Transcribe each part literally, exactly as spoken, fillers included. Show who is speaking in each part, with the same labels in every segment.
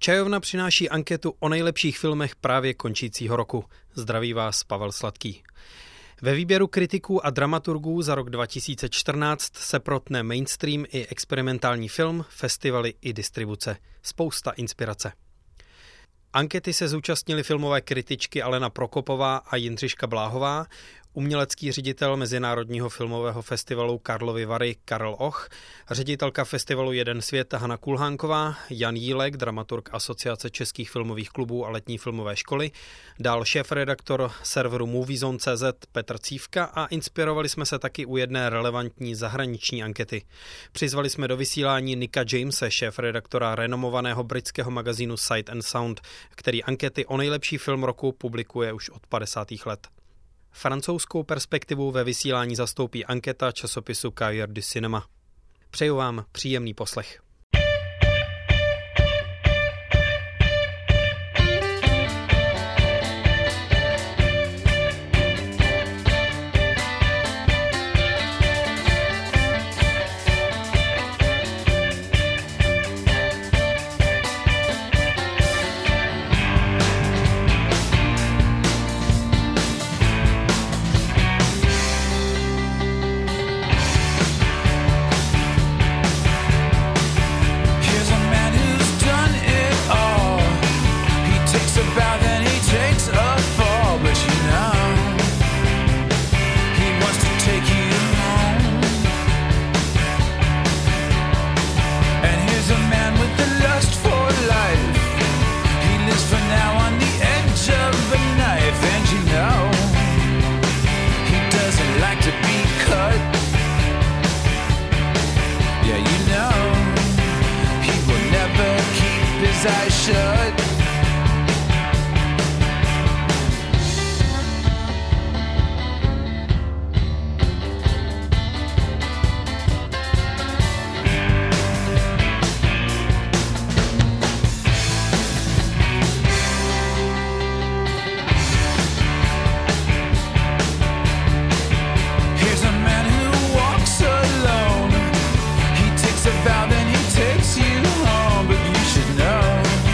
Speaker 1: Čajovna přináší anketu o nejlepších filmech právě končícího roku. Zdraví vás Pavel Sladký. Ve výběru kritiků a dramaturgů za rok dva tisíce čtrnáct se protne mainstream i experimentální film, festivaly i distribuce. Spousta inspirace. Ankety se zúčastnili filmové kritičky Alena Prokopová a Jindřiška Bláhová, umělecký ředitel Mezinárodního filmového festivalu Karlovy Vary Karel Och, ředitelka festivalu Jeden svět Hana Kulhánková, Jan Jílek, dramaturg Asociace českých filmových klubů a letní filmové školy, dál šéfredaktor serveru Moviezone tečka cé zet Petr Cívka a inspirovali jsme se taky u jedné relevantní zahraniční ankety. Přizvali jsme do vysílání Nicka Jamese, šéfredaktora renomovaného britského magazínu Sight and Sound, který ankety o nejlepší film roku publikuje už od padesátých let. Francouzskou perspektivu ve vysílání zastoupí anketa časopisu Cahiers du Cinéma. Přeju vám příjemný poslech.
Speaker 2: I should. Here's a man who walks alone. He takes a vow, then he takes you home, but you should know.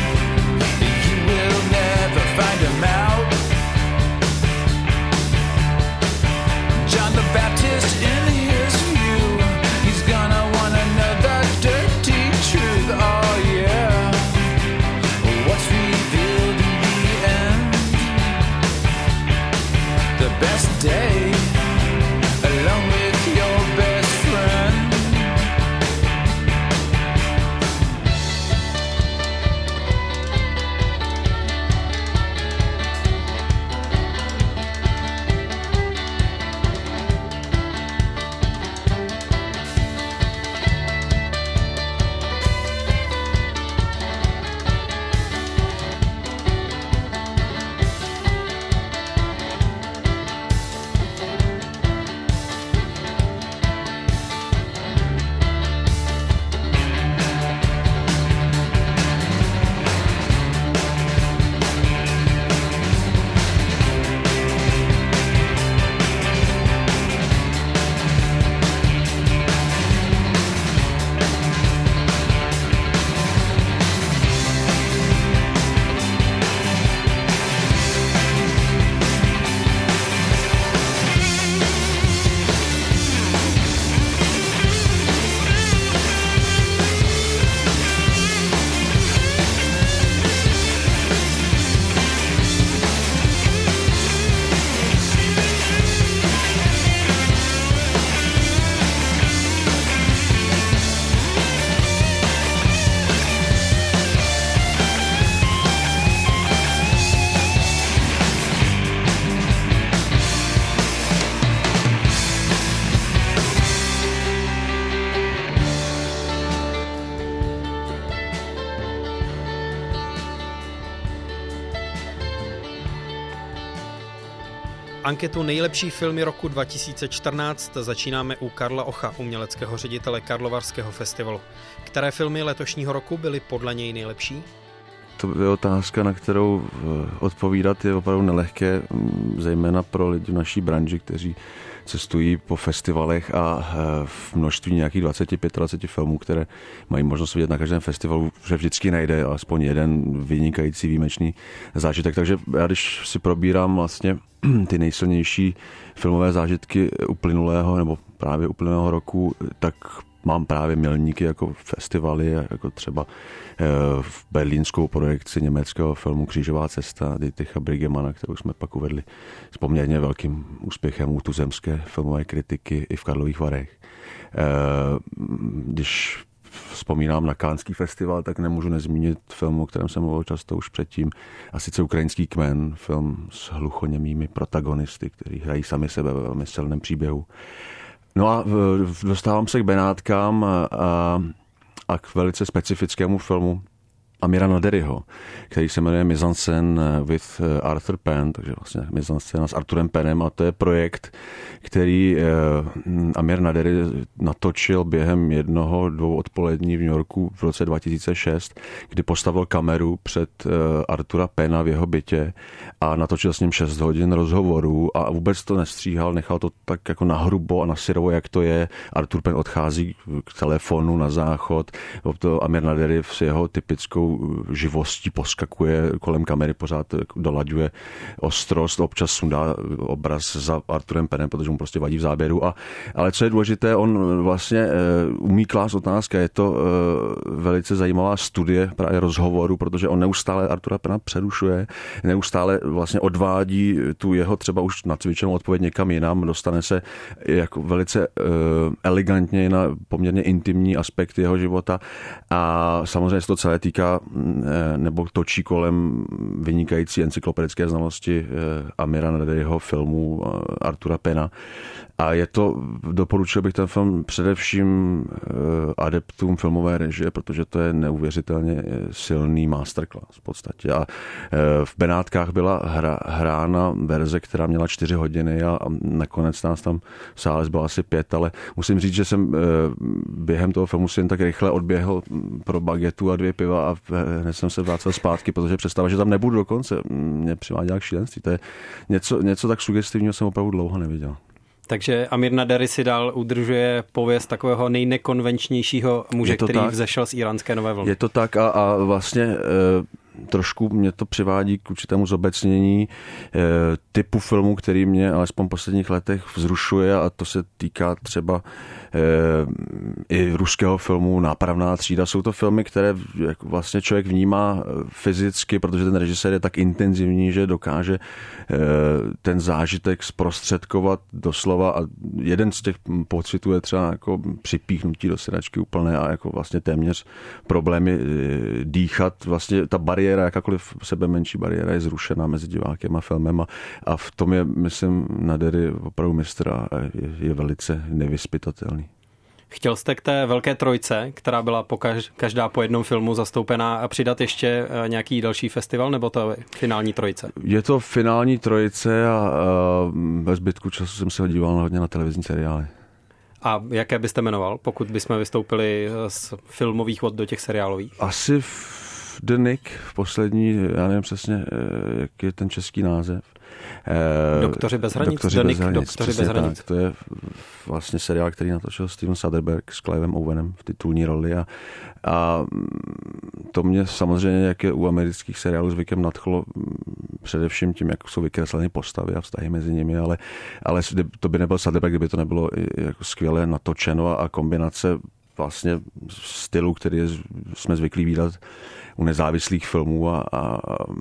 Speaker 2: Baptist in his view, he's gonna wanna know the dirty truth. Oh yeah, what's revealed in the end? The best day alone with your best friend.
Speaker 1: Anketu nejlepší filmy roku dva tisíce čtrnáct začínáme u Karla Ocha, uměleckého ředitele Karlovarského festivalu. Které filmy letošního roku byly podle něj nejlepší?
Speaker 3: to je otázka, na kterou odpovídat je opravdu nelehké, zejména pro lidi v naší branži, kteří cestují po festivalech a v množství nějakých dvacet pět dvacet filmů, které mají možnost vidět na každém festivalu, že vždycky najde alespoň jeden vynikající výjimečný zážitek. Takže já když si probírám vlastně ty nejsilnější filmové zážitky uplynulého nebo právě uplynulého roku, tak mám právě milníky jako festivaly, jako třeba v berlínskou projekci německého filmu Křížová cesta Dietricha Brigemana, kterou jsme pak uvedli s poměrně velkým úspěchem u tuzemské filmové kritiky i v Karlových Varech. Když vzpomínám na Canský festival, tak nemůžu nezmínit film, o kterém jsem mluvil často už předtím, a sice Ukrajinský kmen, film s hluchoněmými protagonisty, kteří hrají sami sebe ve velmi silném příběhu. No a dostávám se k Benátkám a, a, a k velice specifickému filmu Amira Naderyho, který se jmenuje Mise en scène with Arthur Penn, takže vlastně Mise en scène s Arturem Pennem, a to je projekt, který Amir Nadery natočil během jednoho, dvou odpolední v New Yorku v roce dva tisíce šest, kdy postavil kameru před Artura Penna v jeho bytě a natočil s ním šest hodin rozhovorů a vůbec to nestříhal, nechal to tak jako nahrubo a nasyrovo, jak to je. Artur Penn odchází k telefonu na záchod, to Amir Nadery s jeho typickou živostí poskakuje kolem kamery, pořád dolaďuje ostrost, občas sundá obraz za Arturem Pennem, protože mu prostě vadí v záběru. A, ale co je důležité, on vlastně uh, umí klást otázka. Je to uh, velice zajímavá studie právě rozhovoru, protože on neustále Artura Penna přerušuje, neustále vlastně odvádí tu jeho třeba už nacvičenou odpověď někam jinam, dostane se jako velice uh, elegantně na poměrně intimní aspekty jeho života a samozřejmě se to celé týká nebo točí kolem vynikající encyklopedické znalosti Amira Naderyho filmů Artura Penna. A je to, doporučil bych ten film především adeptům filmové režie, protože to je neuvěřitelně silný masterclass v podstatě. A v Benátkách byla hra, hrána verze, která měla čtyři hodiny a nakonec nás tam v sále bylo asi pět, ale musím říct, že jsem během toho filmu si jen tak rychle odběhl pro bagetu a dvě piva a hned jsem se vrátil zpátky, protože představa, že tam nebudu dokonce, mě přiváděla k šílenství. To je něco, něco tak sugestivního jsem opravdu dlouho neviděl.
Speaker 1: Takže Amir Nadery si dál udržuje pověst takového nejnekonvenčnějšího muže, který tak vzešel z íránské nové vlny.
Speaker 3: Je to tak a, a vlastně e, trošku mě to přivádí k určitému zobecnění e, typu filmu, který mě alespoň v posledních letech vzrušuje, a to se týká třeba e, i ruského filmu Nápravná třída. Jsou to filmy, které vlastně člověk vnímá fyzicky, protože ten režisér je tak intenzivní, že dokáže e, ten zážitek zprostředkovat doslova, a jeden z těch pocitů je třeba jako připíchnutí do sedačky úplné a jako vlastně téměř problémy dýchat. Vlastně ta bariéra, jakákoliv sebe menší bariéra je zrušená mezi divákem a filmem a, a v tom je, myslím, Nadery opravdu mistr a je, je velice nevyzpytatelný.
Speaker 1: Chtěl jste k té velké trojce, která byla po kaž, každá po jednom filmu zastoupená, a přidat ještě nějaký další festival, nebo to je finální trojice?
Speaker 3: Je to finální trojice a, a bez zbytku času jsem se díval hodně na televizní seriály.
Speaker 1: A jaké byste jmenoval, pokud bychom vystoupili z filmových vod do těch seriálových?
Speaker 3: Asi v The Nick, v poslední, já nevím přesně, jak je ten český název.
Speaker 1: Doktoři bez hranic.
Speaker 3: Doktoři
Speaker 1: The
Speaker 3: bez
Speaker 1: Nick,
Speaker 3: hranic,
Speaker 1: Doktoři bez hranic.
Speaker 3: Tak, to je vlastně seriál, který natočil Steven Soderbergh s Clivem Owenem v titulní roli a, a to mě samozřejmě, jak je u amerických seriálů zvykem, nadchlo především tím, jak jsou vykresleny postavy a vztahy mezi nimi, ale, ale to by nebyl Soderbergh, kdyby to nebylo jako skvěle natočeno a, a kombinace vlastně stylu, který je, jsme zvyklí vidět u nezávislých filmů a, a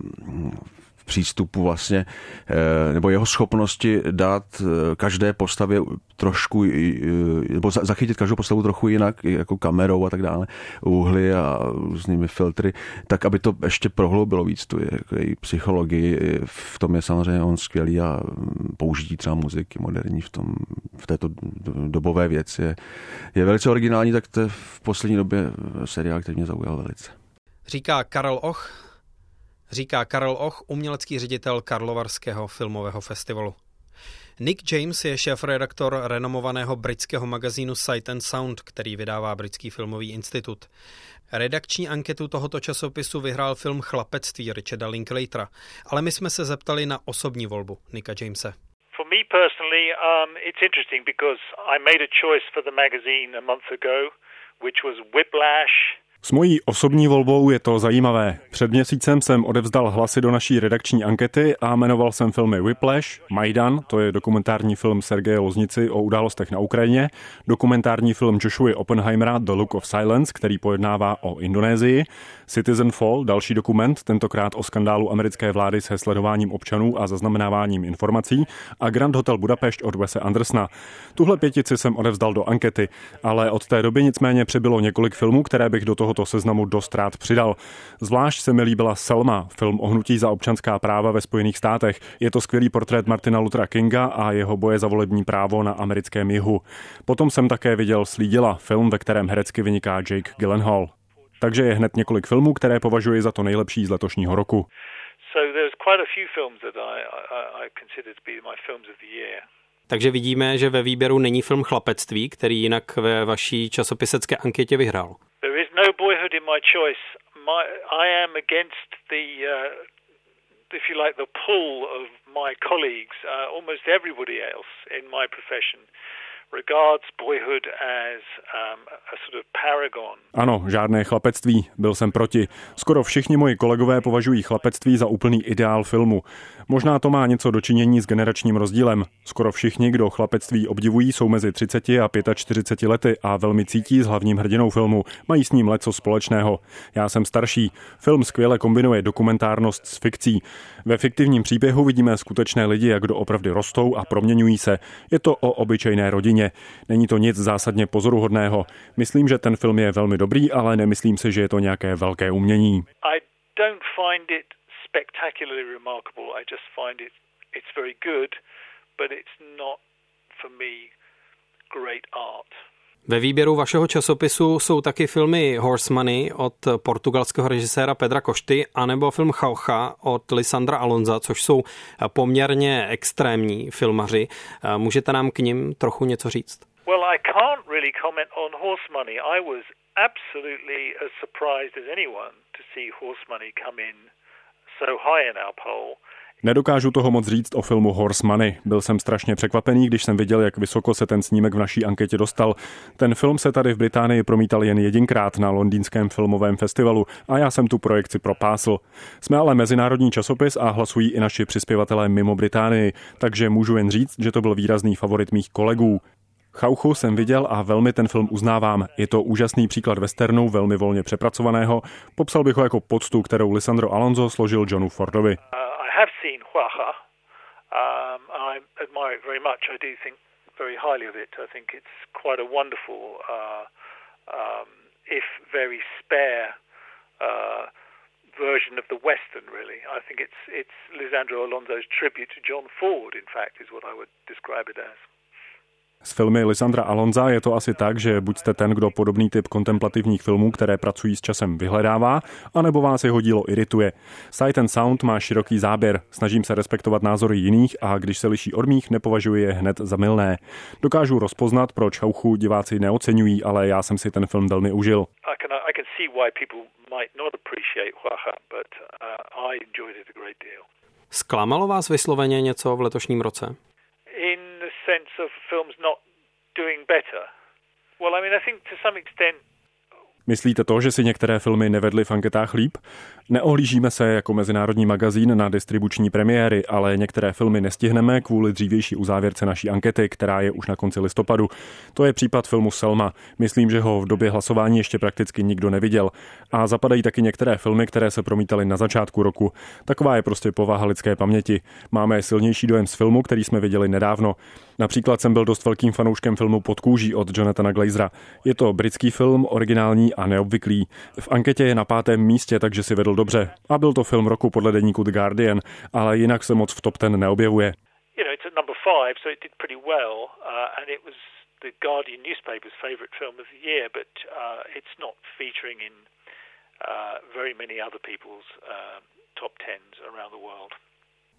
Speaker 3: v přístupu vlastně, nebo jeho schopnosti dát každé postavě trošku, nebo zachytit každou postavu trochu jinak, jako kamerou a tak dále, úhly a různými filtry, tak, aby to ještě prohloubilo víc tu její psychologii. V tom je samozřejmě on skvělý a použití třeba muziky moderní v, tom, v této dobové věci je, je velice originální, tak to je v poslední době seriál, který mě zaujal velice.
Speaker 1: Říká Karel Och, říká Karel Och, umělecký ředitel Karlovarského filmového festivalu. Nick James je šéfredaktor renomovaného britského magazínu Sight and Sound, který vydává Britský filmový institut. Redakční anketu tohoto časopisu vyhrál film Chlapectví Richarda Linklatera, ale my jsme se zeptali na osobní volbu Nicka Jamese.
Speaker 4: For me personally, um, it's interesting because I made a choice for the magazine a month ago, which was Whiplash.
Speaker 5: S mojí osobní volbou je to zajímavé. Před měsícem jsem odevzdal hlasy do naší redakční ankety a jmenoval jsem filmy Whiplash, Majdan, to je dokumentární film Sergeje Loznici o událostech na Ukrajině, dokumentární film Joshua Oppenheimera The Look of Silence, který pojednává o Indonésii, Citizen Fall, další dokument, tentokrát o skandálu americké vlády se sledováním občanů a zaznamenáváním informací, a Grand Hotel Budapešť od Wese Andersona. Tuhle pětici jsem odevzdal do ankety, ale od té doby nicméně přibylo několik filmů, které bych do toho tohoto seznamu dost rád přidal. Zvlášť se mi líbila Selma, film o hnutí za občanská práva ve Spojených státech. Je to skvělý portrét Martina Luthera Kinga a jeho boje za volební právo na americkém jihu. Potom jsem také viděl Slídila, film, ve kterém herecky vyniká Jake Gyllenhaal. Takže je hned několik filmů, které považuji za to nejlepší z letošního roku.
Speaker 1: Takže vidíme, že ve výběru není film Chlapectví, který jinak ve vaší časopisecké anketě vyhrál.
Speaker 4: There is no boyhood in my choice. My, I am against the, uh, if you like, the pull of my colleagues, uh, almost everybody else in my profession regards boyhood as um, a sort of paragon.
Speaker 5: Ano, žádné chlapectví, byl jsem proti. Skoro všichni moji kolegové považují chlapectví za úplný ideál filmu. Možná to má něco dočinění s generačním rozdílem. Skoro všichni, kdo chlapectví obdivují, jsou mezi třiceti a čtyřiceti pěti lety a velmi cítí s hlavním hrdinou filmu. Mají s ním leco společného. Já jsem starší. Film skvěle kombinuje dokumentárnost s fikcí. Ve fiktivním příběhu vidíme skutečné lidi, jak doopravdy rostou a proměňují se. Je to o obyčejné rodině. Není to nic zásadně pozoruhodného. Myslím, že ten film je velmi dobrý, ale nemyslím si, že je to nějaké velké umění.
Speaker 4: I don't find it spectacularly remarkable. I just find it it's very good, but it's not for me great art.
Speaker 1: Ve výběru vašeho časopisu jsou taky filmy Horse Money od portugalského režiséra Pedra Košty anebo film Chaucha od Lisandra Alonza, což jsou poměrně extrémní filmaři. Můžete nám k nim trochu něco říct?
Speaker 4: Well, I can't really comment on Horse Money. I was absolutely as surprised as anyone to see Horse Money come in so high in our poll.
Speaker 5: Nedokážu toho moc říct o filmu Horse Money. Byl jsem strašně překvapený, když jsem viděl, jak vysoko se ten snímek v naší anketě dostal. Ten film se tady v Británii promítal jen jedinkrát na londýnském filmovém festivalu a já jsem tu projekci propásl. Jsme ale mezinárodní časopis a hlasují i naši přispěvatelé mimo Británii, takže můžu jen říct, že to byl výrazný favorit mých kolegů. Chauchu jsem viděl a velmi ten film uznávám. Je to úžasný příklad westernu, velmi volně přepracovaného. Popsal bych ho jako poctu, kterou Lisandro Alonso složil Johnu Fordovi.
Speaker 4: I have seen Huacha. Um, I admire it very much. I do think very highly of it. I think it's quite a wonderful, uh, um, if very spare, uh, version of the Western, really. I think it's it's Lisandro Alonso's tribute to John Ford, in fact, is what I would describe it as.
Speaker 5: S filmy Lisandra Alonza je to asi tak, že buď jste ten, kdo podobný typ kontemplativních filmů, které pracují s časem, vyhledává, anebo vás jeho dílo irituje. Sight and Sound má široký záběr, snažím se respektovat názory jiných a když se liší od mých, nepovažuji je hned za mylné. Dokážu rozpoznat, proč Chauchu diváci neoceňují, ale já jsem si ten film velmi užil.
Speaker 4: I can, I can see why people might not appreciate Huacha, but uh, I enjoyed it a great deal.
Speaker 1: Zklamalo vás vysloveně něco v letošním roce?
Speaker 4: In the sense of films not doing better. Well, I mean, I think to some extent.
Speaker 5: Myslíte to, že si některé filmy nevedly v anketách líp? Neohlížíme se jako mezinárodní magazín na distribuční premiéry, ale některé filmy nestihneme kvůli dřívější uzávěrce naší ankety, která je už na konci listopadu. To je případ filmu Selma. Myslím, že ho v době hlasování ještě prakticky nikdo neviděl. A zapadají taky některé filmy, které se promítaly na začátku roku. Taková je prostě povaha lidské paměti. Máme silnější dojem z filmu, který jsme viděli nedávno. Například jsem byl dost velkým fanouškem filmu Pod kůží od Jonathana Glazera. Je to britský film, originální a neobvyklý. V anketě je na pátém místě, takže si vedl dobře. A byl to film roku podle deníku The Guardian, ale jinak se moc v top ten neobjevuje.
Speaker 4: You know, it's at number five, so it did pretty well, uh, and it was the Guardian newspaper's favourite film of the year, but uh, it's not featuring in uh, very many other people's uh, top tens around the world.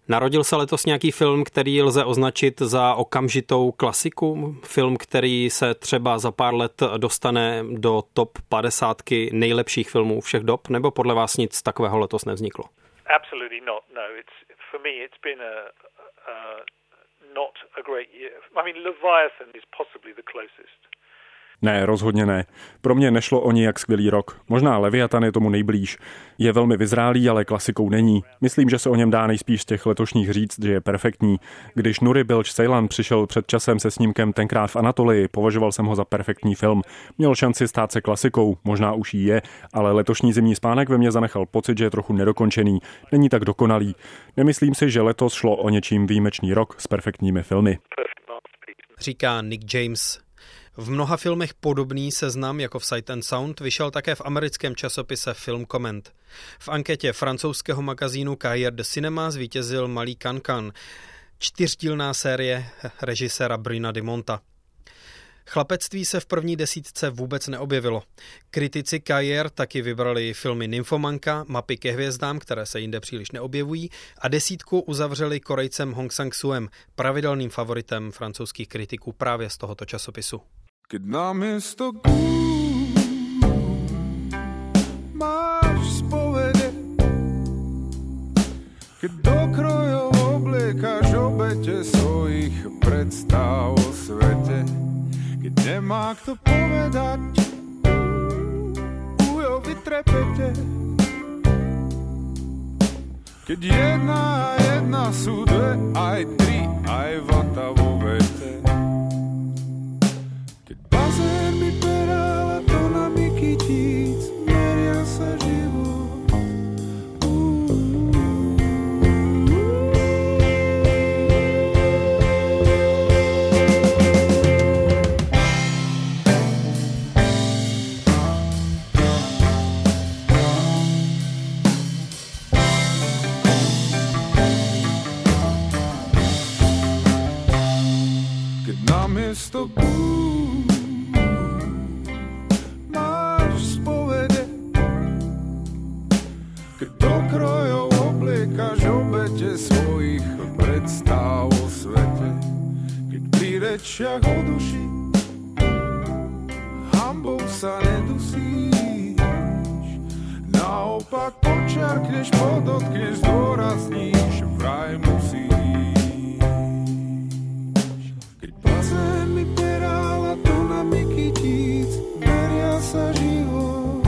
Speaker 1: Narodil se letos nějaký film, který lze označit za okamžitou klasiku? Film, který se třeba za pár let dostane do top padesátky nejlepších filmů všech dob? Nebo podle vás nic takového letos nevzniklo?
Speaker 4: Absolutely not. No, it's for me. It's been a, a not a great year. I mean, Leviathan is possibly the closest.
Speaker 5: Ne, rozhodně ne. Pro mě nešlo o nijak skvělý rok. Možná Leviatan je tomu nejblíž. Je velmi vyzrálý, ale klasikou není. Myslím, že se o něm dá nejspíš z těch letošních říct, že je perfektní. Když Nuri Bilge Ceylan přišel před časem se snímkem Tenkrát v Anatolii, považoval jsem ho za perfektní film. Měl šanci stát se klasikou, možná už jí je, ale letošní Zimní spánek ve mně zanechal pocit, že je trochu nedokončený. Není tak dokonalý. Nemyslím si, že letos šlo o něčím výjimečný rok s perfektními filmy.
Speaker 1: Říká Nick James. V mnoha filmech podobný seznam jako v Sight and Sound vyšel také v americkém časopise Film Comment. V anketě francouzského magazínu Cahiers de Cinema zvítězil Malý Cancan, čtyřdílná série režiséra Bruna de Monta. Chlapectví se v první desítce vůbec neobjevilo. Kritici Cahiers taky vybrali filmy Nymfomanka, Mapy ke hvězdám, které se jinde příliš neobjevují, a desítku uzavřeli Korejcem Hong Sang-suem, pravidelným favoritem francouzských kritiků právě z tohoto časopisu.
Speaker 2: Keď namiesto gúb máš spovede, keď do krojov obliekaš obete svojich predstav o svete, keď nemá kto povedať, ujo vytrepete, keď jedna a jedna sú dve, aj tri, aj vata vo vete. Bazén mi peráva to na myky tíc, meria sa život. Keď namiesto gúb do krojov obliekaš obete svojich predstav o svete, keď pri rečiach o duši hanbou sa nedusíš, naopak počarkneš, podotkneš, zdôrazníš, vraj musíš. Keď bazén mi perála to na myky tíc, meria sa život.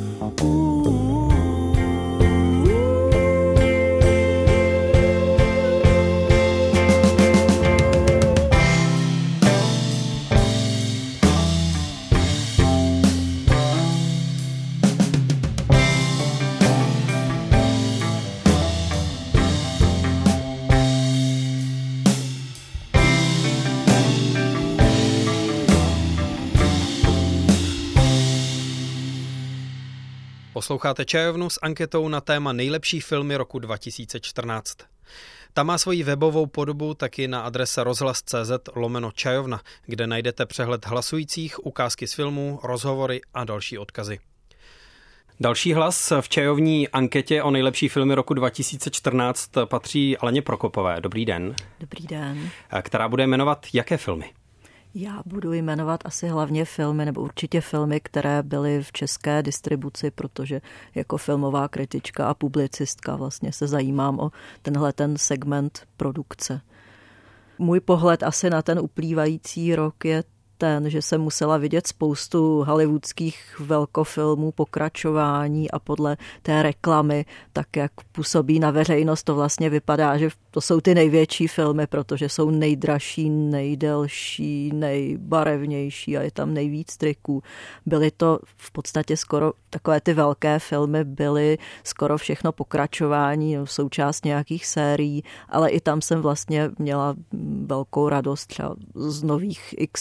Speaker 1: Posloucháte Čajovnu s anketou na téma nejlepší filmy roku dva tisíce čtrnáct. Ta má svoji webovou podobu taky na adrese rozhlas tečka cé zet lomeno čajovna, kde najdete přehled hlasujících, ukázky z filmů, rozhovory a další odkazy. Další hlas v čajovní anketě o nejlepší filmy roku dva tisíce čtrnáct patří Aleně Prokopové. Dobrý den.
Speaker 6: Dobrý den.
Speaker 1: Která bude jmenovat jaké filmy?
Speaker 6: Já budu jmenovat asi hlavně filmy, nebo určitě filmy, které byly v české distribuci, protože jako filmová kritička a publicistka vlastně se zajímám o tenhle ten segment produkce. Můj pohled asi na ten uplývající rok je ten, že jsem musela vidět spoustu hollywoodských velkofilmů, pokračování a podle té reklamy, tak jak působí na veřejnost, to vlastně vypadá, že to jsou ty největší filmy, protože jsou nejdražší, nejdelší, nejbarevnější a je tam nejvíc triků. Byly to v podstatě skoro takové ty velké filmy, byly skoro všechno pokračování, součást nějakých sérií, ale i tam jsem vlastně měla velkou radost třeba z nových X-menů,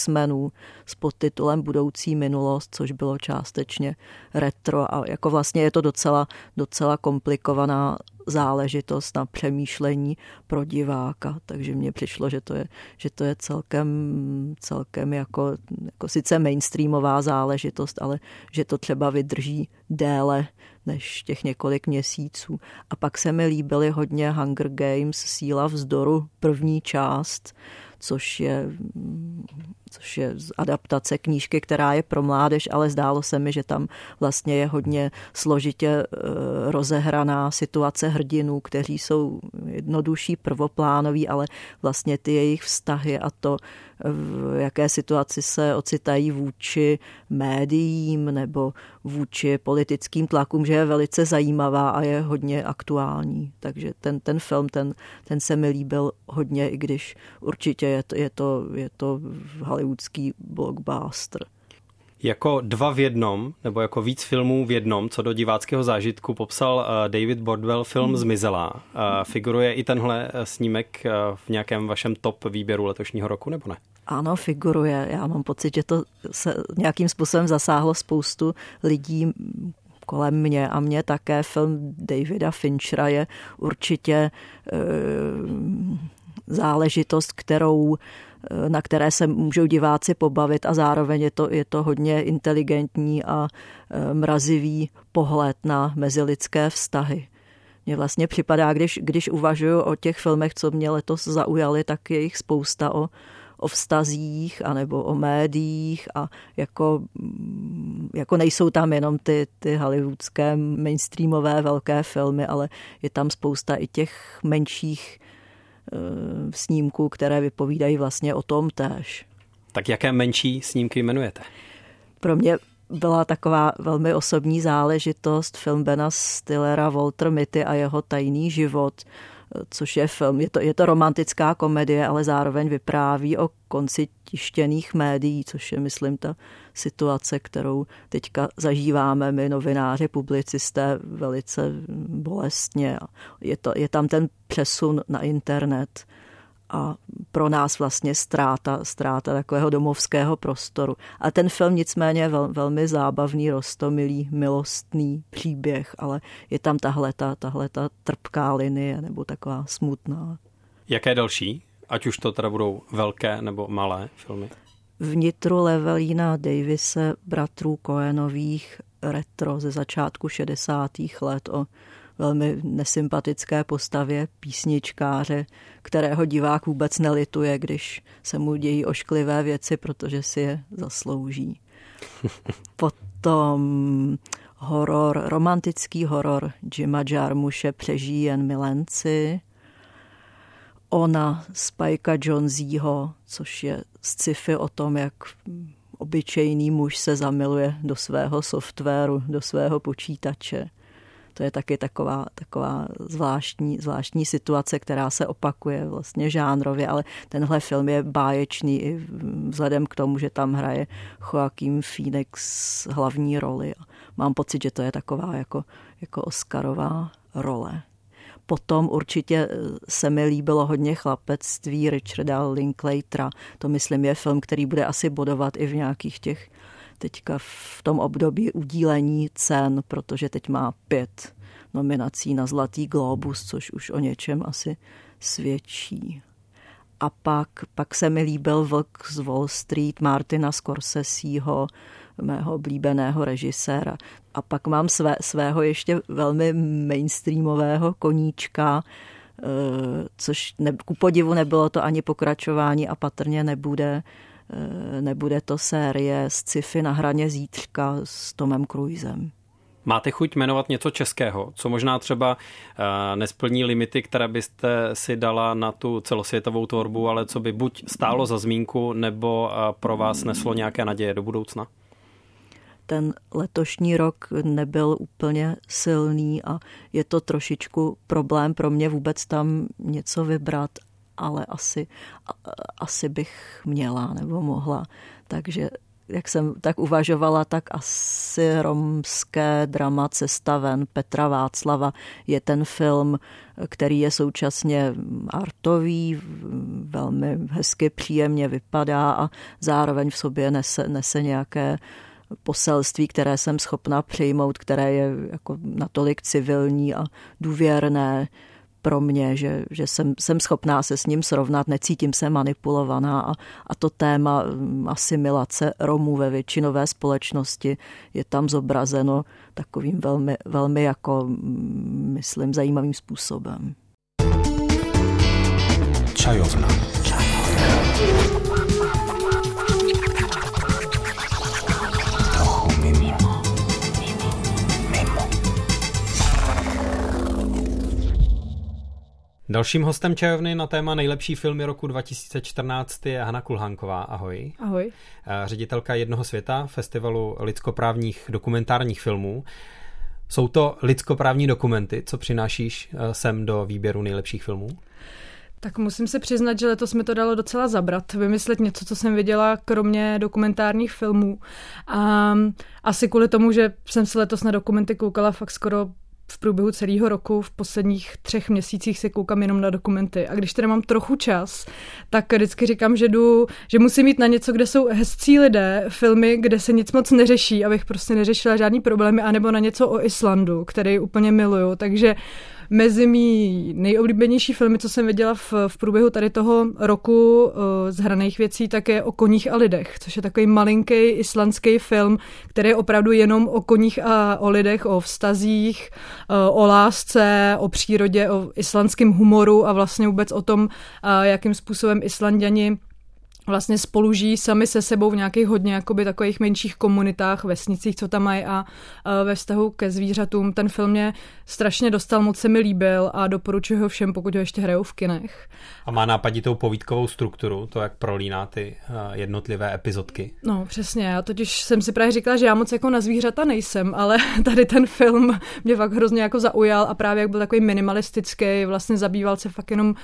Speaker 6: filmů s podtitulem Budoucí minulost, což bylo částečně retro a jako vlastně je to docela, docela komplikovaná záležitost na přemýšlení pro diváka, takže mně přišlo, že to je, že to je celkem, celkem jako, jako sice mainstreamová záležitost, ale že to třeba vydrží déle než těch několik měsíců. A pak se mi líbily hodně Hunger Games, Síla vzdoru, první část, což je, což je adaptace knížky, která je pro mládež, ale zdálo se mi, že tam vlastně je hodně složitě rozehraná situace hrdinů, kteří jsou jednodušší, prvoplánoví, ale vlastně ty jejich vztahy a to, v jaké situaci se ocitají vůči médiím nebo vůči politickým tlakům, že je velice zajímavá a je hodně aktuální. Takže ten, ten film, ten, ten se mi líbil hodně, i když určitě je to, je to, je to hollywoodský blockbuster.
Speaker 1: Jako dva v jednom, nebo jako víc filmů v jednom, co do diváckého zážitku popsal David Bordwell film hmm. Zmizelá. Figuruje i tenhle snímek v nějakém vašem top výběru letošního roku, nebo ne?
Speaker 6: Ano, figuruje. Já mám pocit, že to se nějakým způsobem zasáhlo spoustu lidí kolem mě a mě také. Film Davida Finchera je určitě e, záležitost, kterou na které se můžou diváci pobavit a zároveň je to, je to hodně inteligentní a mrazivý pohled na mezilidské vztahy. Mně vlastně připadá, když, když uvažuju o těch filmech, co mě letos zaujaly, tak je jich spousta o, o vztazích anebo o médiích a jako, jako nejsou tam jenom ty, ty hollywoodské mainstreamové velké filmy, ale je tam spousta i těch menších snímků, které vypovídají vlastně o tom též.
Speaker 1: Tak jaké menší snímky jmenujete?
Speaker 6: Pro mě byla taková velmi osobní záležitost film Bena Stillera Walter Mitty a jeho tajný život, což je film, je to, je to romantická komedie, ale zároveň vypráví o konci tištěných médií, což je, myslím, ta situace, kterou teďka zažíváme my novináři, publicisté velice bolestně. Je, to, je tam ten přesun na internet a pro nás vlastně ztráta, ztráta takového domovského prostoru. A ten film nicméně je vel, velmi zábavný, roztomilý, milostný příběh, ale je tam tahleta, tahleta trpká linie nebo taková smutná.
Speaker 1: Jaké další? Ať už to teda budou velké nebo malé filmy?
Speaker 6: Vnitru Llewellyna Davise, bratrů Coenových, retro ze začátku šedesátých let o velmi nesympatické postavě písničkáře, kterého divák vůbec nelituje, když se mu dějí ošklivé věci, protože si je zaslouží. Potom horor, romantický horor Jima Jarmusche Přežijí jen milenci. Ona Spikea Jonzeeho, což je sci-fi o tom, jak obyčejný muž se zamiluje do svého softwaru, do svého počítače. To je taky taková, taková zvláštní, zvláštní situace, která se opakuje vlastně žánrově, ale tenhle film je báječný i vzhledem k tomu, že tam hraje Joaquin Phoenix hlavní roli. Mám pocit, že to je taková jako, jako Oscarová role. Potom určitě se mi líbilo hodně Chlapectví Richarda Linklatera. To myslím je film, který bude asi bodovat i v nějakých těch teďka v tom období udílení cen, protože teď má pět nominací na Zlatý glóbus, což už o něčem asi svědčí. A pak, pak se mi líbil Vlk z Wall Street Martina Scorseseho, mého oblíbeného režiséra. A pak mám své, svého ještě velmi mainstreamového koníčka, což ne, ku podivu nebylo to ani pokračování a patrně nebude, nebude to série sci-fi Na hraně zítřka s Tomem Cruisem.
Speaker 1: Máte chuť jmenovat něco českého, co možná třeba nesplní limity, které byste si dala na tu celosvětovou tvorbu, ale co by buď stálo za zmínku, nebo pro vás neslo nějaké naděje do budoucna?
Speaker 6: Ten letošní rok nebyl úplně silný a je to trošičku problém pro mě vůbec tam něco vybrat, ale asi, asi bych měla nebo mohla. Takže jak jsem tak uvažovala, tak asi romské drama Cesta ven Petra Václava je ten film, který je současně artový, velmi hezky, příjemně vypadá a zároveň v sobě nese, nese nějaké poselství, které jsem schopná přijmout, které je jako natolik civilní a důvěrné pro mě, že, že jsem, jsem schopná se s ním srovnat, necítím se manipulovaná a, a to téma asimilace Romů ve většinové společnosti je tam zobrazeno takovým velmi, velmi jako, myslím, zajímavým způsobem.
Speaker 2: Čajovna. Trochu mimo. Mimo.
Speaker 1: Dalším hostem čajovny na téma nejlepší filmy roku dva tisíce čtrnáct je Hana Kulhánková. Ahoj.
Speaker 7: Ahoj.
Speaker 1: Ředitelka Jednoho světa, festivalu lidskoprávních dokumentárních filmů. Jsou to lidskoprávní dokumenty, co přinášíš sem do výběru nejlepších filmů?
Speaker 7: Tak musím se přiznat, že letos mi to dalo docela zabrat, vymyslet něco, co jsem viděla kromě dokumentárních filmů. A asi kvůli tomu, že jsem se letos na dokumenty koukala fakt skoro v průběhu celého roku, v posledních třech měsících se koukám jenom na dokumenty. A když teda mám trochu čas, tak vždycky říkám, že jdu, že musím jít na něco, kde jsou hezcí lidé, filmy, kde se nic moc neřeší, abych prostě neřešila žádný problémy, anebo na něco o Islandu, který úplně miluju. Takže mezi mý nejoblíbenější filmy, co jsem viděla v, v průběhu tady toho roku uh, z hraných věcí, tak je O koních a lidech, což je takový malinký islandský film, který je opravdu jenom o koních a o lidech, o vztazích, uh, o lásce, o přírodě, o islandském humoru a vlastně vůbec o tom, uh, jakým způsobem Islanďani vlastně spolu žijí sami se sebou v nějakých hodně jakoby takových menších komunitách, vesnicích, co tam mají a, a ve vztahu ke zvířatům. Ten film mě strašně dostal, moc se mi líbil a doporučuji ho všem, pokud ho ještě hrajou v kinech.
Speaker 1: A má nápaditou povídkovou strukturu, to jak prolíná ty jednotlivé epizodky.
Speaker 7: No přesně, já totiž jsem si právě říkala, že já moc jako na zvířata nejsem, ale tady ten film mě fakt hrozně jako zaujal a právě jak byl takový minimalistický, vlastně zabýval se fakt jenom uh,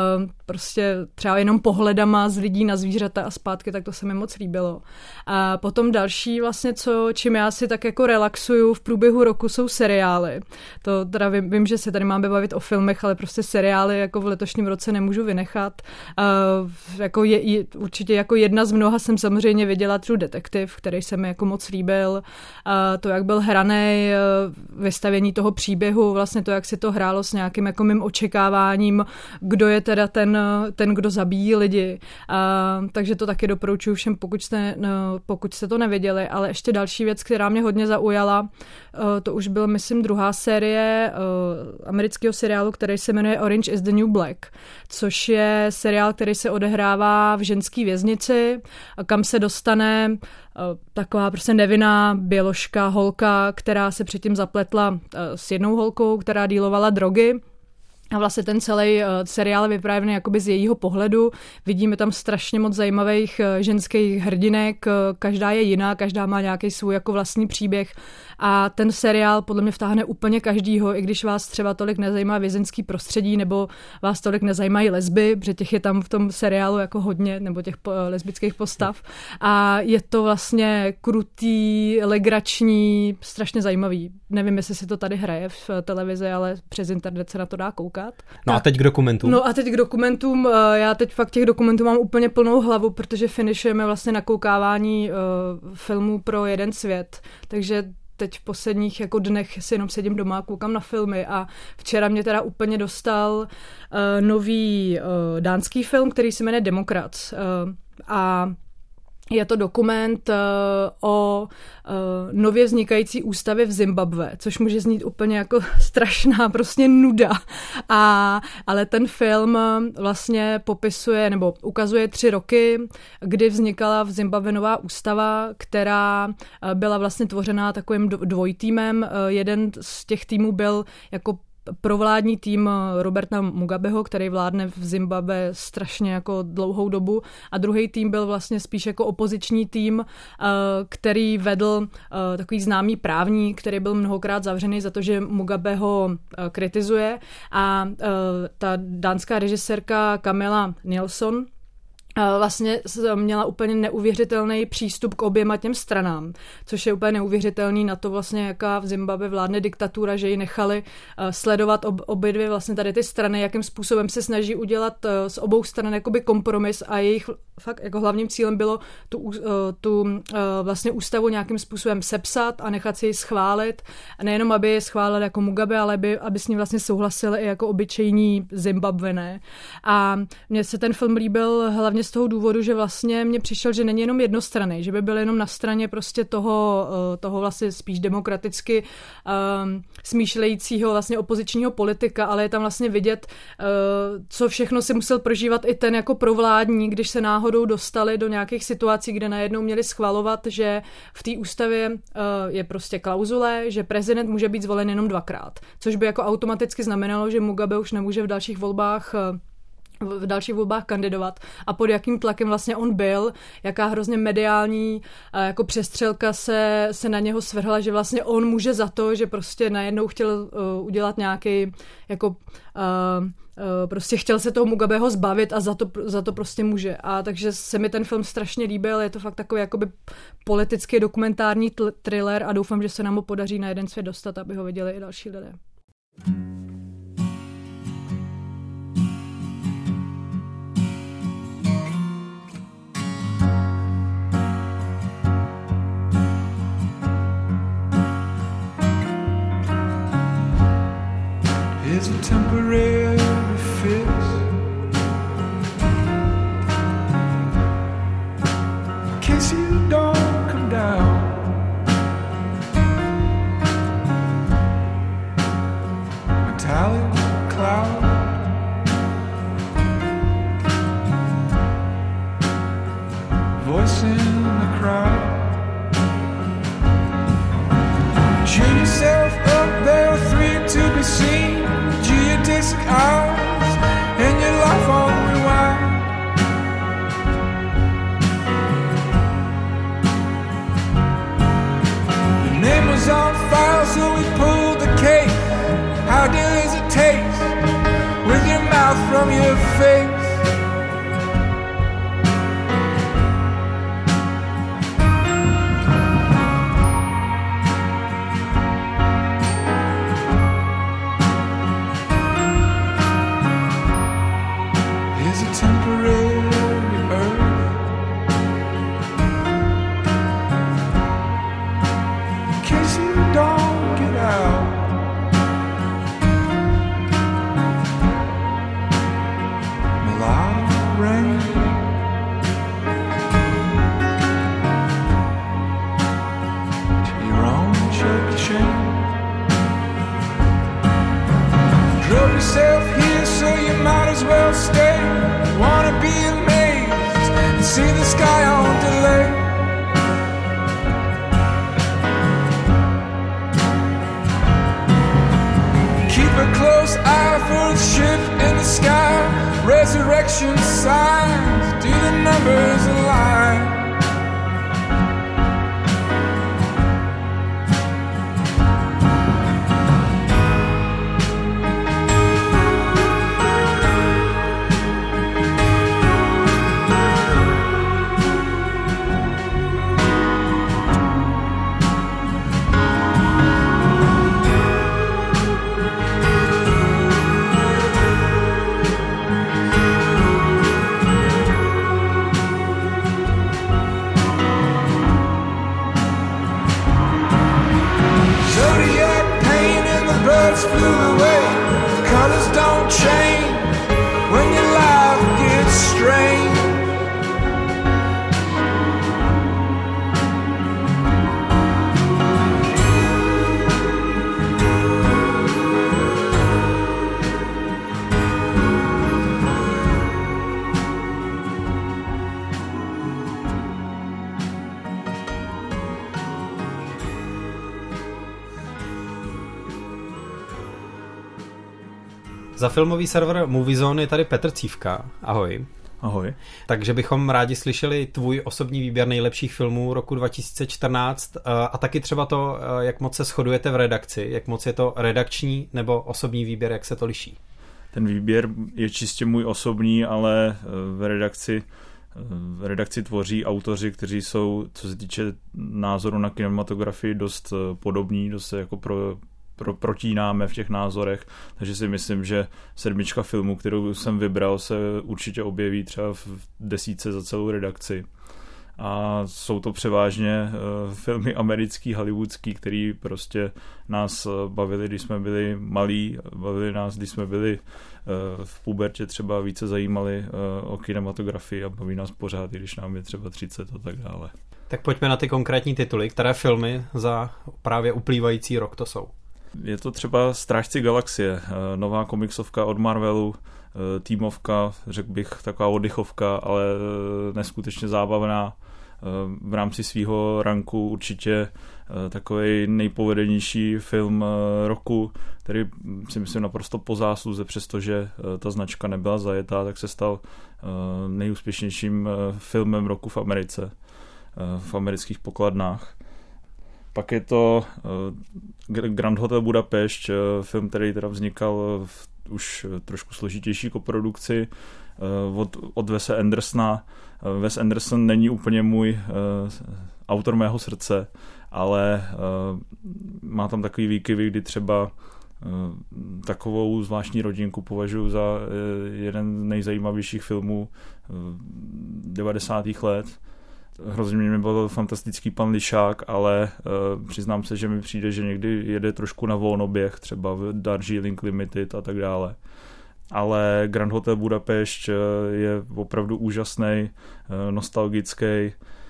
Speaker 7: prostě třeba jenom pohledama z lidí na zvířata a zpátky, tak to se mi moc líbilo. A potom další vlastně, co, čím já si tak jako relaxuju v průběhu roku, jsou seriály. To teda vím, vím, že se tady máme bavit o filmech, ale prostě seriály jako v letošním roce nemůžu vynechat. Uh, jako je, je, určitě jako jedna z mnoha jsem samozřejmě viděla True Detective, který se mi jako moc líbil. Uh, to, jak byl hraný, uh, vystavění toho příběhu, vlastně to, jak si to hrálo s nějakým jako mým očekáváním, kdo je teda ten, ten kdo zabíjí lidi. Uh, takže to taky doporučuji všem, pokud jste, no, pokud jste to neviděli, ale ještě další věc, která mě hodně zaujala, uh, to už byla, myslím, druhá série uh, amerického seriálu, který se jmenuje Orange is the New Black, což je seriál, který se odehrává v ženské věznici, kam se dostane uh, taková prostě nevinná běložka, holka, která se předtím zapletla uh, s jednou holkou, která dílovala drogy. A vlastně ten celý uh, seriál je vyprávěný jakoby z jejího pohledu. Vidíme tam strašně moc zajímavých uh, ženských hrdinek, uh, každá je jiná, každá má nějaký svůj jako vlastní příběh a ten seriál podle mě vtáhne úplně každýho, i když vás třeba tolik nezajímá vězeňský prostředí nebo vás tolik nezajímají lesby, protože těch je tam v tom seriálu jako hodně, nebo těch uh, lesbických postav. A je to vlastně krutý, legrační, strašně zajímavý. Nevím, jestli si to tady hraje v uh, televizi, ale přes internet se na to dá koukat.
Speaker 1: No a teď k dokumentům.
Speaker 7: No a teď k dokumentům. Já teď fakt těch dokumentů mám úplně plnou hlavu, protože finišujeme vlastně nakoukávání uh, filmů pro jeden svět. Takže teď v posledních jako dnech si jenom sedím doma a koukám na filmy a včera mě teda úplně dostal uh, nový uh, dánský film, který se jmenuje Demokrat. Uh, a je to dokument uh, o uh, nově vznikající ústavě v Zimbabwe, což může znít úplně jako strašná prostě nuda. A, ale ten film vlastně popisuje nebo ukazuje tři roky, kdy vznikala v Zimbabwe nová ústava, která uh, byla vlastně tvořená takovým dvojtýmem. Uh, jeden z těch týmů byl jako provládní tým Roberta Mugabeho, který vládne v Zimbabwe strašně jako dlouhou dobu a druhý tým byl vlastně spíš jako opoziční tým, který vedl takový známý právník, který byl mnohokrát zavřený za to, že Mugabe ho kritizuje a ta dánská režisérka Camilla Nilsson vlastně měla úplně neuvěřitelný přístup k oběma těm stranám, což je úplně neuvěřitelný na to vlastně, jaká v Zimbabwe vládne diktatura, že ji nechali sledovat ob, obě dvě vlastně tady ty strany, jakým způsobem se snaží udělat z obou stran jakoby kompromis a jejich fakt jako hlavním cílem bylo tu, tu vlastně ústavu nějakým způsobem sepsat a nechat si ji schválit. A nejenom, aby ji schválili jako Mugabe, ale aby, aby s ní vlastně souhlasili i jako obyčejní Zimbabwené. A mně se ten film líbil hlavně z toho důvodu, že vlastně mně přišel, že není jenom jednostranný, že by byl jenom na straně prostě toho, toho vlastně spíš demokraticky um, smýšlejícího vlastně opozičního politika, ale je tam vlastně vidět, uh, co všechno si musel prožívat i ten jako provládní, když se náhodou dostali do nějakých situací, kde najednou měli schvalovat, že v té ústavě uh, je prostě klauzule, že prezident může být zvolen jenom dvakrát, což by jako automaticky znamenalo, že Mugabe už nemůže v dalších volbách uh, v dalších volbách kandidovat a pod jakým tlakem vlastně on byl, jaká hrozně mediální jako přestřelka se, se na něho svrhla, že vlastně on může za to, že prostě najednou chtěl uh, udělat nějaký jako uh, uh, prostě chtěl se toho Mugabeho zbavit a za to, za to prostě může. A takže se mi ten film strašně líbil, je to fakt takový jakoby politický dokumentární tl- thriller a doufám, že se nám ho podaří na jeden svět dostat, aby ho viděli i další lidé.
Speaker 2: Is a temporary fix. In case you don't come down. Metallic cloud. Voice in the crowd. Cheer yourself up, there are three to be seen. Geodesic eyes and your life on rewind. Your name was on file, so we pulled the case. How does it taste with your mouth from your face? Resurrection signs, do the numbers align? Flew away, colors don't change when your life gets strange.
Speaker 1: Za filmový server Moviezone je tady Petr Cívka. Ahoj.
Speaker 8: Ahoj.
Speaker 1: Takže bychom rádi slyšeli tvůj osobní výběr nejlepších filmů roku dva tisíce čtrnáct a taky třeba to, jak moc se shodujete v redakci, jak moc je to redakční nebo osobní výběr, jak se to liší.
Speaker 8: Ten výběr je čistě můj osobní, ale v redakci redakci tvoří autoři, kteří jsou, co se týče názoru na kinematografii, dost podobní, dost se jako pro, pro, protínáme v těch názorech, takže si myslím, že sedmička filmů, kterou jsem vybral, se určitě objeví třeba v desítce za celou redakci. A jsou to převážně uh, filmy americký, hollywoodský, který prostě nás bavili, když jsme byli malí, bavili nás, když jsme byli uh, v pubertě, třeba více zajímali uh, o kinematografii a baví nás pořád, i když nám je třeba třicet a tak dále.
Speaker 1: Tak pojďme na ty konkrétní tituly, které filmy za právě uplývající rok to jsou.
Speaker 8: Je to třeba Strážci galaxie, uh, nová komiksovka od Marvelu, uh, týmovka, řekl bych taková oddychovka, ale uh, neskutečně zábavná. V rámci svého ranku určitě takový nejpovedenější film roku, který si myslím naprosto po zásluze, přestože ta značka nebyla zajetá, tak se stal nejúspěšnějším filmem roku v Americe, v amerických pokladnách. Pak je to Grand Hotel Budapešť, film, který teda vznikal v už trošku složitější koprodukci od, od Wese Andersona. Wes Anderson není úplně můj uh, autor mého srdce, ale uh, má tam takový výkyvy, kdy třeba uh, takovou zvláštní rodinku považuji za uh, jeden z nejzajímavějších filmů uh, devadesátých let. Hrozně mě byl fantastický pan Lišák, ale uh, přiznám se, že mi přijde, že někdy jede trošku na volnoběh, třeba v Darjeeling Limited a tak dále. Ale Grand Hotel Budapešť je opravdu úžasný, nostalgický,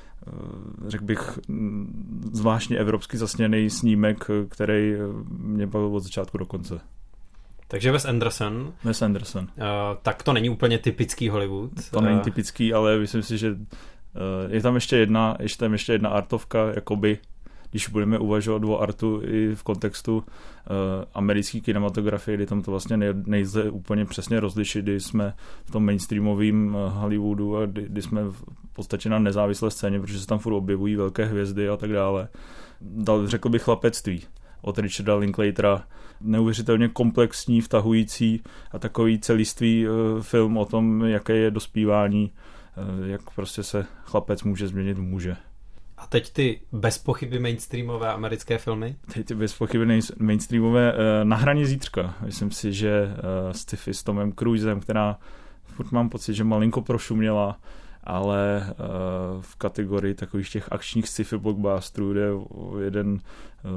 Speaker 8: řekl bych zvláštně evropsky zasněný snímek, který mě bavil od začátku do konce.
Speaker 1: Takže Wes Anderson.
Speaker 8: Wes Anderson.
Speaker 1: Uh, tak to není úplně typický Hollywood.
Speaker 8: To není typický, ale myslím si, že uh, je tam ještě jedna, ještě tam ještě jedna artovka, jakoby, když budeme uvažovat o artu i v kontextu uh, americké kinematografie, kdy tam to vlastně nejde úplně přesně rozlišit, kdy jsme v tom mainstreamovém uh, Hollywoodu a kdy, kdy jsme v podstatě na nezávislé scéně, protože se tam furt objevují velké hvězdy a tak dále. Dal, řekl bych Chlapectví od Richarda Linklatera. Neuvěřitelně komplexní, vtahující a takový celistvý uh, film o tom, jaké je dospívání, uh, jak prostě se chlapec může změnit v muže.
Speaker 1: A teď ty bez pochyby mainstreamové americké filmy?
Speaker 8: Teď ty bez pochyby mainstreamové uh, Na hraně zítřka. Myslím si, že uh, sci-fi s Tomem Cruisem, která furt mám pocit, že malinko prošuměla, ale uh, v kategorii takových těch akčních sci-fi blockbusterů jde jeden uh,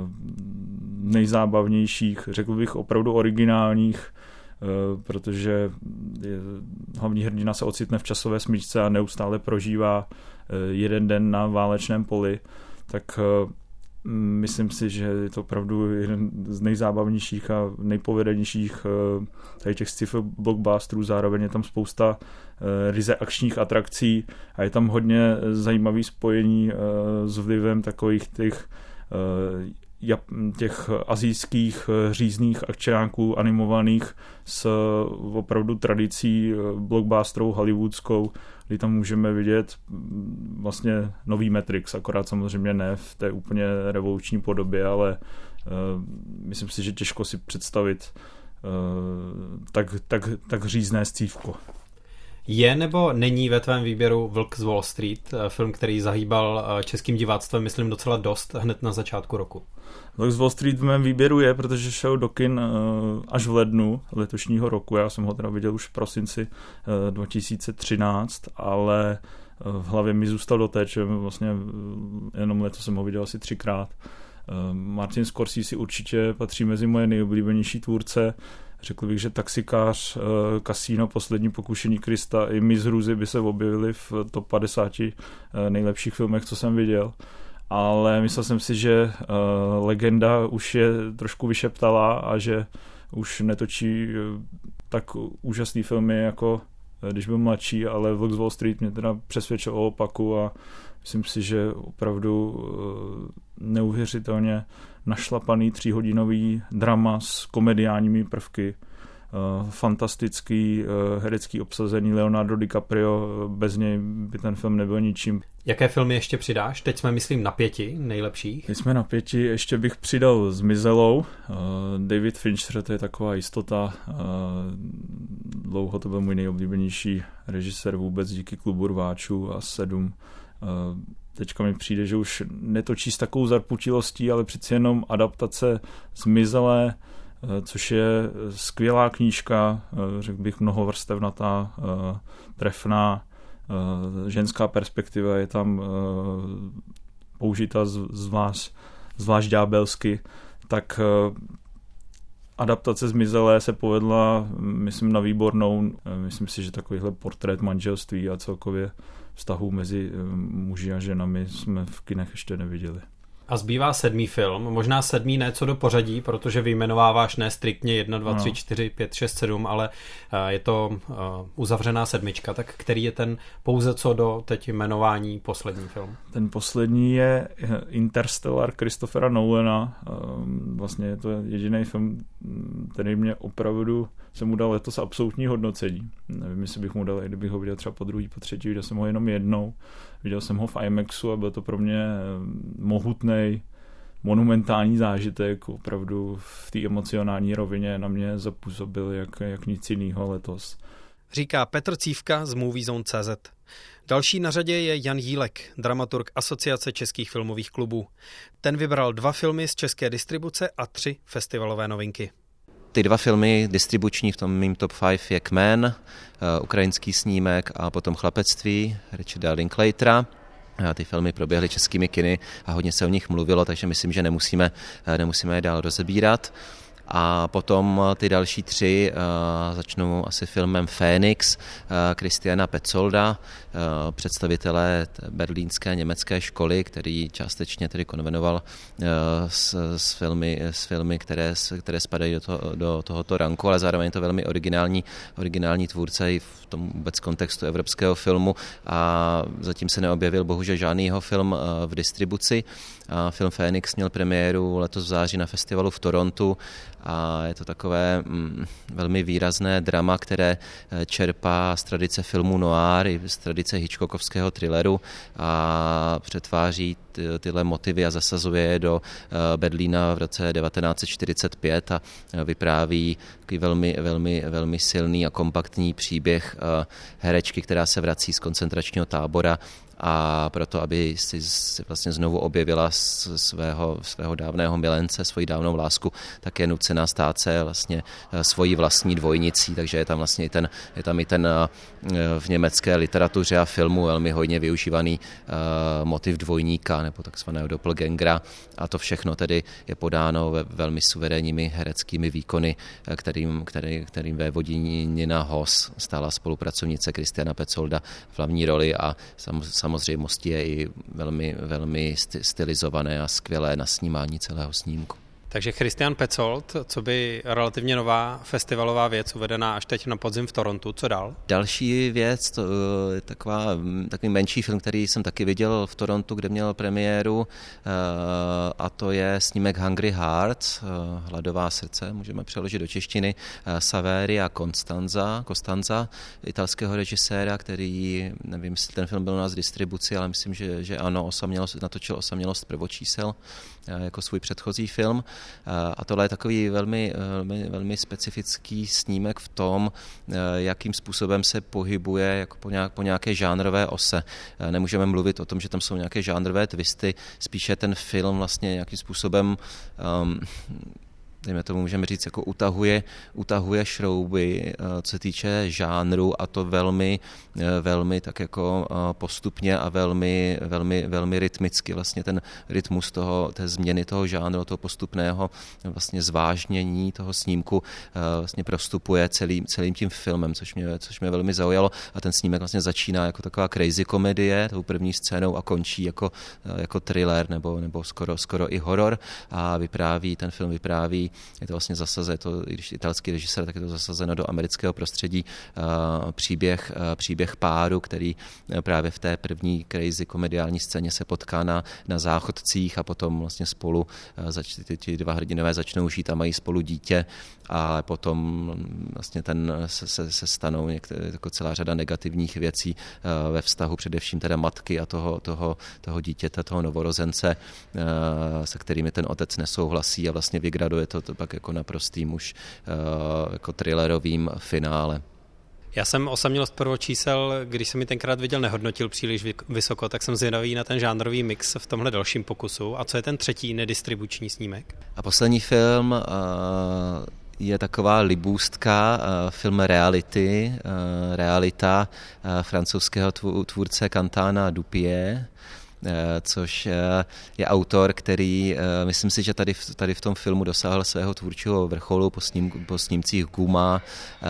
Speaker 8: nejzábavnějších, řekl bych opravdu originálních, uh, protože je, hlavní hrdina se ocitne v časové smyčce a neustále prožívá uh, jeden den na válečném poli, tak uh, myslím si, že je to opravdu jeden z nejzábavnějších a nejpovedenějších uh, tady těch sci-fi blockbusterů, zároveň je tam spousta uh, ryze akčních atrakcí a je tam hodně zajímavý spojení uh, s vlivem takových těch uh, těch asijských řízných akčáků animovaných s opravdu tradicí blockbusterou hollywoodskou, kdy tam můžeme vidět vlastně nový Matrix, akorát samozřejmě ne v té úplně revoluční podobě, ale uh, myslím si, že těžko si představit uh, tak, tak, tak řízné scívko.
Speaker 1: Je nebo není ve tvém výběru Vlk z Wall Street, film, který zahýbal českým diváctvem, myslím, docela dost hned na začátku roku?
Speaker 8: Vlk z Wall Street v mém výběru je, protože šel do kin až v lednu letošního roku. Já jsem ho teda viděl už v prosinci dva tisíce třináct, ale v hlavě mi zůstal doteď, že vlastně jenom letos jsem ho viděl asi třikrát. Martin Scorsese určitě patří mezi moje nejoblíbenější tvůrce. Řekl bych, že Taxikář, Casino, Poslední pokušení Krista i Miss Hruzy by se objevily v top padesáti nejlepších filmech, co jsem viděl. Ale myslel jsem si, že legenda už je trošku vyšeptalá a že už netočí tak úžasný filmy, jako když byl mladší, ale Vlk z Wall Street mě teda přesvědčil o opaku a myslím si, že opravdu neuvěřitelně našlapaný tříhodinový drama s komediálními prvky. Fantastický herecký obsazení Leonardo DiCaprio, bez něj by ten film nebyl ničím.
Speaker 1: Jaké filmy ještě přidáš? Teď jsme, myslím, na pěti nejlepších.
Speaker 8: Teď jsme na pěti, ještě bych přidal Zmizelou. David Fincher, to je taková jistota dlouho to byl můj nejoblíbenější režisér vůbec díky Klubu rváčů a sedm. Teďka mi přijde, že už netočí s takovou zarputilostí, ale přeci jenom adaptace Zmizelé, což je skvělá knížka, řekl bych mnohovrstevnatá, trefná, ženská perspektiva je tam použita zvlášť, zvlášť ďábelsky, tak adaptace Zmizelé se povedla, myslím, na výbornou. Myslím si, že takovýhle portrét manželství a celkově vztahů mezi muži a ženami jsme v kinech ještě neviděli.
Speaker 1: A zbývá sedmý film, možná sedmý ne co do pořadí, protože vyjmenováváš ne striktně jedna, dva, tři, čtyři, pět, šest, sedm, ale je to uzavřená sedmička, tak který je ten pouze co do teď jmenování poslední film?
Speaker 8: Ten poslední je Interstellar Christophera Nolana, vlastně je to jediný film, který mě opravdu jsem mu dal letos absolutní hodnocení. Nevím, jestli bych mu dal, i kdybych ho viděl třeba po druhý, po třetí, viděl jsem ho jenom jednou. Viděl jsem ho v IMAXu a byl to pro mě mohutnej, monumentální zážitek. Opravdu v té emocionální rovině na mě zapůsobil jak, jak nic jinýho letos.
Speaker 1: Říká Petr Cívka z Moviezone tečka cé zet. Další na řadě je Jan Jílek, dramaturg Asociace českých filmových klubů. Ten vybral dva filmy z české distribuce a tři festivalové novinky.
Speaker 9: Ty dva filmy distribuční v tom mým top pět je Kmen, uh, ukrajinský snímek a potom Chlapectví Richarda Linklatera. Ty filmy proběhly českými kiny a hodně se o nich mluvilo, takže myslím, že nemusíme, nemusíme je dál rozebírat. A potom ty další tři uh, začnou asi filmem Fénix uh, Christiana Petzolda, uh, představitele berlínské německé školy, který částečně tedy konvenoval uh, s, s, filmy, s filmy, které, které spadají do, to, do tohoto ranku, ale zároveň je to velmi originální, originální tvůrce i v tom vůbec kontextu evropského filmu a zatím se neobjevil bohužel žádný jeho film uh, v distribuci. Uh, film Fénix měl premiéru letos v září na festivalu v Torontu a je to takové mm, velmi výrazné drama, které čerpá z tradice filmu noir i z tradice Hitchcockovského thrilleru a přetváří ty, tyhle motivy a zasazuje je do Berlína v roce devatenáct set čtyřicet pět a vypráví takový velmi, velmi, velmi silný a kompaktní příběh herečky, která se vrací z koncentračního tábora a proto, aby si, si vlastně znovu objevila svého, svého dávného milence, svoji dávnou lásku, tak je nucená stát se vlastně svojí vlastní dvojnicí, takže je tam vlastně i ten, je tam i ten v německé literatuře a filmu velmi hojně využívaný uh, motiv dvojníka nebo takzvaného doppelgangera a to všechno tedy je podáno ve velmi suverénními hereckými výkony, kterým, který, kterým vévodí Nina Hoss, stála spolupracovnice Christiana Petzolda v hlavní roli a sam, samozřejmostí je i velmi, velmi stylizované a skvělé nasnímání celého snímku.
Speaker 1: Takže Christian Petzold, co by relativně nová festivalová věc uvedená až teď na podzim v Torontu, co dál?
Speaker 9: Další věc, to je taková, takový menší film, který jsem taky viděl v Torontu, kde měl premiéru a to je snímek Hungry Hearts, Hladová srdce, můžeme přeložit do češtiny, Saveria Costanza, Costanza, italského režiséra, který, nevím, jestli ten film byl u nás v distribuci, ale myslím, že, že ano, osamělost, natočil Osamělost prvočísel jako svůj předchozí film. A tohle je takový velmi, velmi, velmi specifický snímek v tom, jakým způsobem se pohybuje jako po, nějak, po nějaké žánrové ose. Nemůžeme mluvit o tom, že tam jsou nějaké žánrové twisty, spíše ten film vlastně nějakým způsobem um, dejme tomu, můžeme říct, jako utahuje, utahuje šrouby, co se týče žánru a to velmi, velmi tak jako postupně a velmi, velmi, velmi rytmicky. Vlastně ten rytmus toho, té změny toho žánru, toho postupného vlastně zvážnění toho snímku vlastně prostupuje celým, celým tím filmem, což mě, což mě velmi zaujalo a ten snímek vlastně začíná jako taková crazy komedie, tou první scénou a končí jako, jako thriller nebo, nebo skoro, skoro i horor a vypráví, ten film vypráví, je to vlastně zasazeno, to, když italský režisér, tak je to zasazeno do amerického prostředí uh, příběh, uh, příběh páru, který uh, právě v té první crazy komediální scéně se potká na, na záchodcích a potom vlastně spolu uh, zač, ty, ty dva hrdinové začnou žít a mají spolu dítě a potom vlastně ten se, se, se stanou některé, jako celá řada negativních věcí uh, ve vztahu především teda matky a toho, toho, toho dítěte, toho novorozence, uh, se kterými ten otec nesouhlasí a vlastně vygraduje to, to pak jako naprostým už uh, jako thrillerovým finále.
Speaker 1: Já jsem Osamělost prvočísel, když jsem mi tenkrát viděl, nehodnotil příliš vysoko, tak jsem zvědavý na ten žánrový mix v tomhle dalším pokusu. A co je ten třetí nedistribuční snímek?
Speaker 9: A poslední film uh, je taková libůstka, uh, film Reality, uh, realita uh, francouzského tvůrce Quentina Dupieux, což je autor, který, myslím si, že tady v, tady v tom filmu dosáhl svého tvůrčího vrcholu po, sním, po snímcích Guma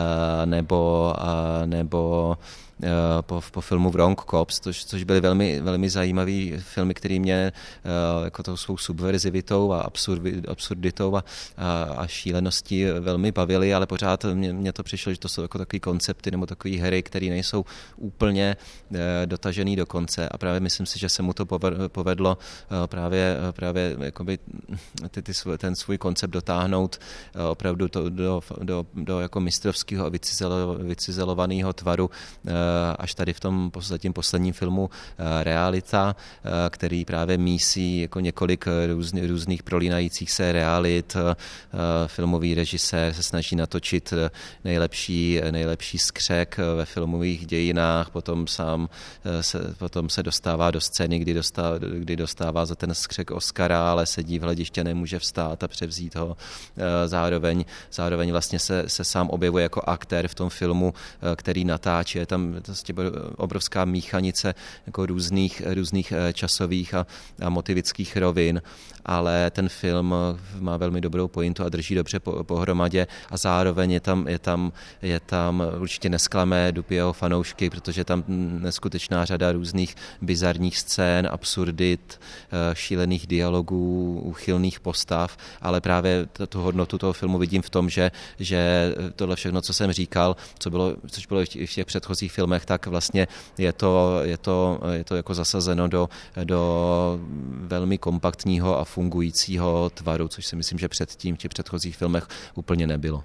Speaker 9: nebo, nebo po, po filmu Wrong Cops, což, což byly velmi, velmi zajímavý filmy, které mě jako tou svou subverzivitou a absurditou a, a šíleností velmi bavily, ale pořád mě, mě to přišlo, že to jsou jako takové koncepty nebo takové hry, které nejsou úplně dotažený do konce a právě myslím si, že se mu to povedlo právě, právě jakoby ty, ty, ten svůj koncept dotáhnout opravdu to, do, do, do jako mistrovského a vycizelovaného tvaru až tady v tom zatím posledním filmu Realita, který právě mísí jako několik různých, různých prolínajících se realit. Filmový režisér se snaží natočit nejlepší, nejlepší skřek ve filmových dějinách, potom sám se, potom se dostává do scény, kdy dostává, kdy dostává za ten skřek Oscara, ale sedí v hledišti, nemůže vstát a převzít ho. Zároveň, zároveň vlastně se, se sám objevuje jako aktér v tom filmu, který natáčí. Je tam vlastně obrovská míchanice jako různých, různých časových a, a motivických rovin, ale ten film má velmi dobrou pointu a drží dobře po, pohromadě a zároveň je tam, je tam, je tam určitě nesklame Dupieuxho fanoušky, protože tam neskutečná řada různých bizarních scén, absurdit, šílených dialogů, úchylných postav, ale právě tu hodnotu toho filmu vidím v tom, že, že tohle všechno, co jsem říkal, co bylo, což bylo i v těch předchozích filmech, tak vlastně je to, je to, je to jako zasazeno do, do velmi kompaktního a fungujícího tvaru, což si myslím, že předtím v těch předchozích filmech úplně nebylo.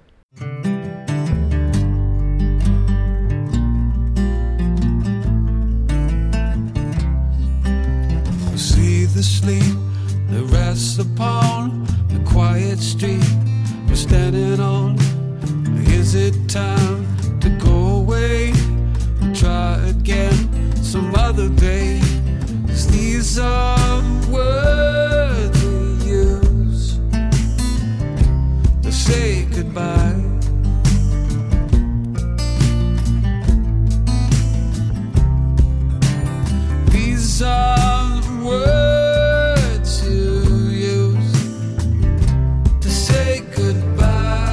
Speaker 2: See the sleep that rests upon the quiet street we're standing on. Is it time to go away? Try again some other day. 'Cause these are words we use to say goodbye. These are words you use to say goodbye.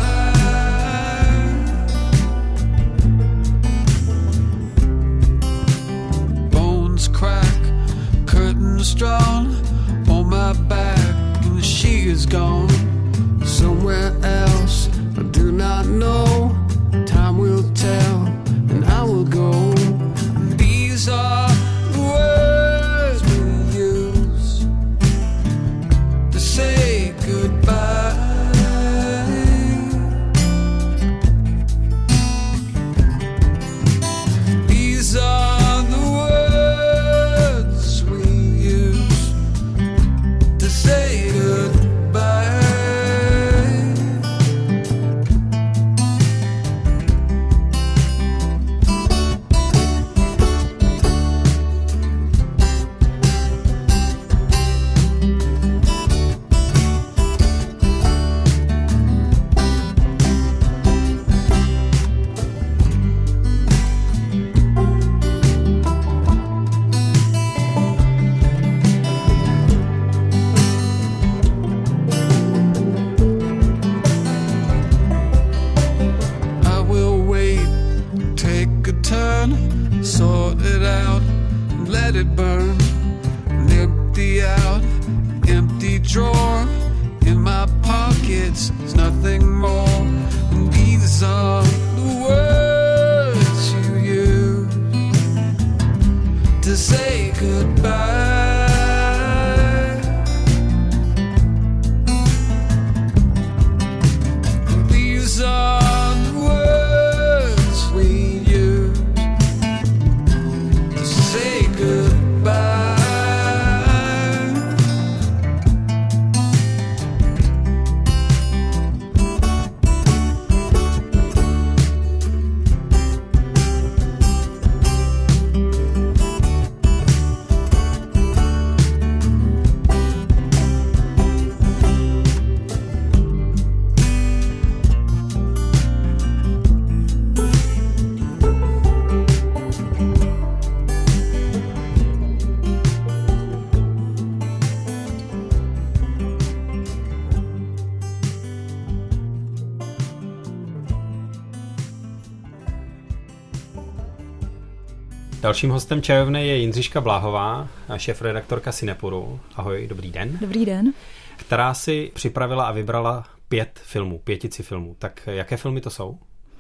Speaker 2: Crack, curtains drawn on my back, and she is gone somewhere else. I do not know. Time will tell, and I will go. These are words we use to say goodbye. These are
Speaker 1: Dalším hostem čajovny je Jindřiška Bláhová, šéfredaktorka Cinepuru. Ahoj, dobrý den.
Speaker 10: Dobrý den.
Speaker 1: Která si připravila a vybrala pět filmů, pětici filmů. Tak jaké filmy to jsou?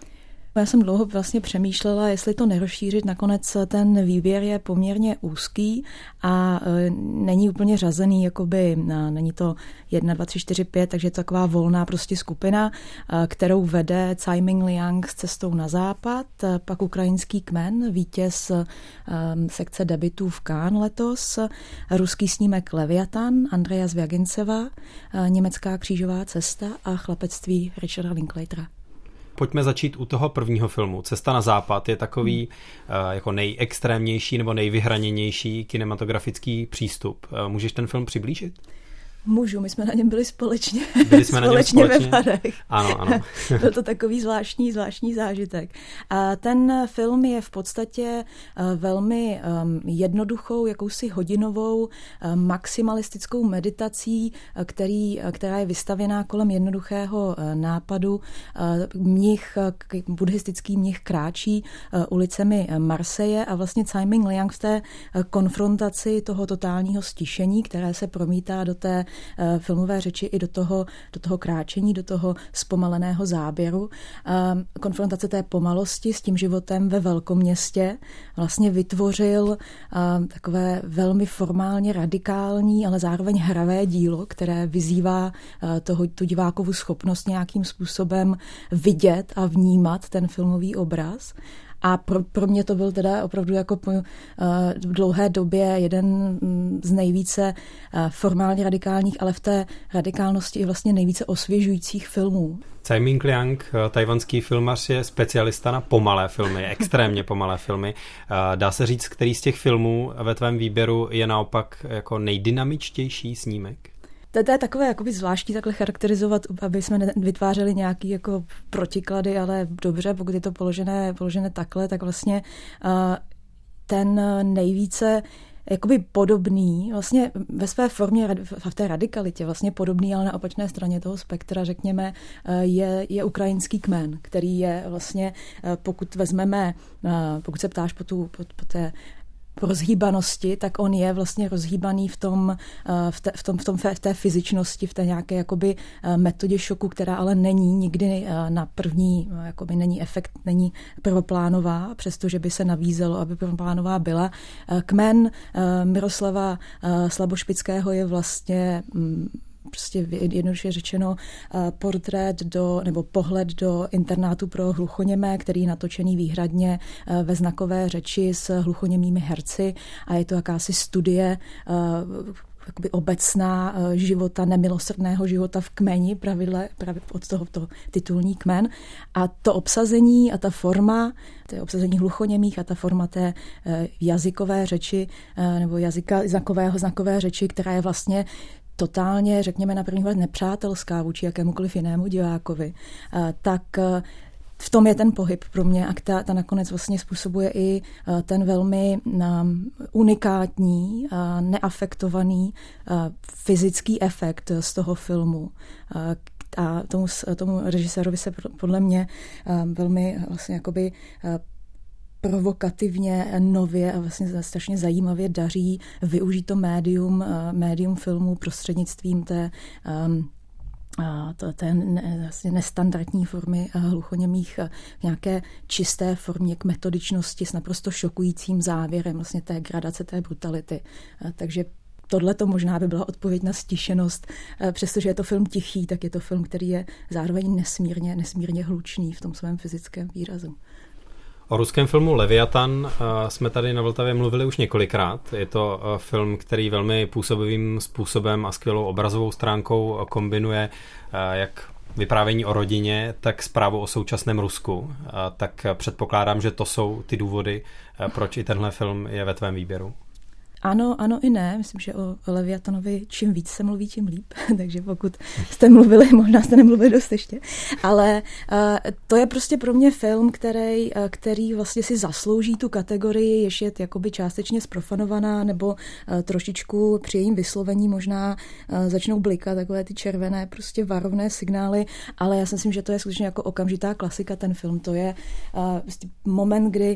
Speaker 10: Já jsem dlouho vlastně přemýšlela, jestli to nerozšířit. Nakonec ten výběr je poměrně úzký a e, není úplně řazený, jakoby, a není to jedna, dva, tři, čtyři, pět, takže je to taková volná prostě skupina, a, kterou vede Tsai Ming Liang s Cestou na západ, a pak Ukrajinský kmen, vítěz a, sekce debutů v Cannes letos, ruský snímek Leviatan Andreja Zvěginceva, a, Německá křížová cesta a Chlapectví Richarda Linklatera.
Speaker 1: Pojďme začít u toho prvního filmu. Cesta na západ je takový hmm. uh, jako nejextrémnější nebo nejvyhraněnější kinematografický přístup. Uh, můžeš ten film přiblížit?
Speaker 10: Můžu, my jsme na něm byli společně,
Speaker 1: byli jsme
Speaker 10: společně,
Speaker 1: na něm společně
Speaker 10: ve Varech.
Speaker 1: Ano, ano.
Speaker 10: Byl to takový zvláštní, zvláštní zážitek. A ten film je v podstatě velmi jednoduchou, jakousi hodinovou maximalistickou meditací, který, která je vystavěná kolem jednoduchého nápadu. Mnich, buddhistický mnich kráčí ulicemi Marseille a vlastně Tsai Ming Liang v té konfrontaci toho totálního stišení, které se promítá do té filmové řeči i do toho, do toho kráčení, do toho zpomaleného záběru. Konfrontace té pomalosti s tím životem ve velkoměstě vlastně vytvořil takové velmi formálně radikální, ale zároveň hravé dílo, které vyzývá toho, tu divákovu schopnost nějakým způsobem vidět a vnímat ten filmový obraz. A pro, pro mě to byl teda opravdu jako po uh, dlouhé době jeden z nejvíce uh, formálně radikálních, ale v té radikálnosti i vlastně nejvíce osvěžujících filmů.
Speaker 1: Tsai Ming Liang, tajvanský filmař, je specialista na pomalé filmy, extrémně pomalé filmy. Uh, dá se říct, který z těch filmů ve tvém výběru je naopak jako nejdynamičtější snímek?
Speaker 10: To je takové jakoby zvláštní takhle charakterizovat, aby jsme vytvářeli nějaký jako protiklady, ale dobře, pokud je to položené, položené takhle, tak vlastně uh, ten nejvíce jakoby podobný, vlastně ve své formě, v té radikalitě vlastně podobný, ale na opačné straně toho spektra, řekněme, je, je Ukrajinský kmen, který je vlastně, pokud vezmeme, pokud se ptáš po, tu, po, po té rozhýbanosti, tak on je vlastně rozhýbaný v tom, v, te, v, tom, v, tom, v té fyzičnosti, v té nějaké jakoby metodě šoku, která ale není nikdy na první, jakoby není efekt, není prvoplánová, přestože by se nabízelo, aby prvoplánová byla. Kmen Miroslava Slabošpického je vlastně prostě jednoduše řečeno portrét do, nebo pohled do internátu pro hluchoněmé, který je natočený výhradně ve znakové řeči s hluchoněmými herci a je to jakási studie jakoby obecná života, nemilosrdného života v kmeni, pravidle, právě od tohoto titulní kmen. A to obsazení a ta forma, to je obsazení hluchoněmých a ta forma té jazykové řeči, nebo jazyka znakového znakové řeči, která je vlastně totálně, řekněme, na první pohled nepřátelská vůči jakémukoliv jinému divákovi, tak v tom je ten pohyb pro mě a ta, ta nakonec vlastně způsobuje i ten velmi unikátní, neafektovaný fyzický efekt z toho filmu. A tomu, tomu režisérovi se podle mě velmi vlastně jakoby provokativně, nově a vlastně strašně zajímavě daří využít to médium, médium filmu prostřednictvím té, té vlastně nestandardní formy hluchoněmých v nějaké čisté formě k metodičnosti s naprosto šokujícím závěrem vlastně té gradace, té brutality. Takže tohle to možná by byla odpověď na stišenost. Přestože je to film tichý, tak je to film, který je zároveň nesmírně, nesmírně hlučný v tom svém fyzickém výrazu.
Speaker 1: O ruském filmu Leviatan jsme tady na Vltavě mluvili už několikrát. Je to film, který velmi působivým způsobem a skvělou obrazovou stránkou kombinuje jak vyprávění o rodině, tak zprávu o současném Rusku. Tak předpokládám, že to jsou ty důvody, proč i tenhle film je ve tvém výběru.
Speaker 10: Ano, ano i ne. Myslím, že o Leviatanovi čím víc se mluví, tím líp. Takže pokud jste mluvili, možná jste nemluvili dost ještě. Ale uh, to je prostě pro mě film, který, uh, který vlastně si zaslouží tu kategorii, jež je jakoby částečně zprofanovaná, nebo uh, trošičku při jejím vyslovení možná uh, začnou blikat takové ty červené prostě varovné signály, ale já si myslím, že to je skutečně jako okamžitá klasika ten film. To je uh, prostě moment, kdy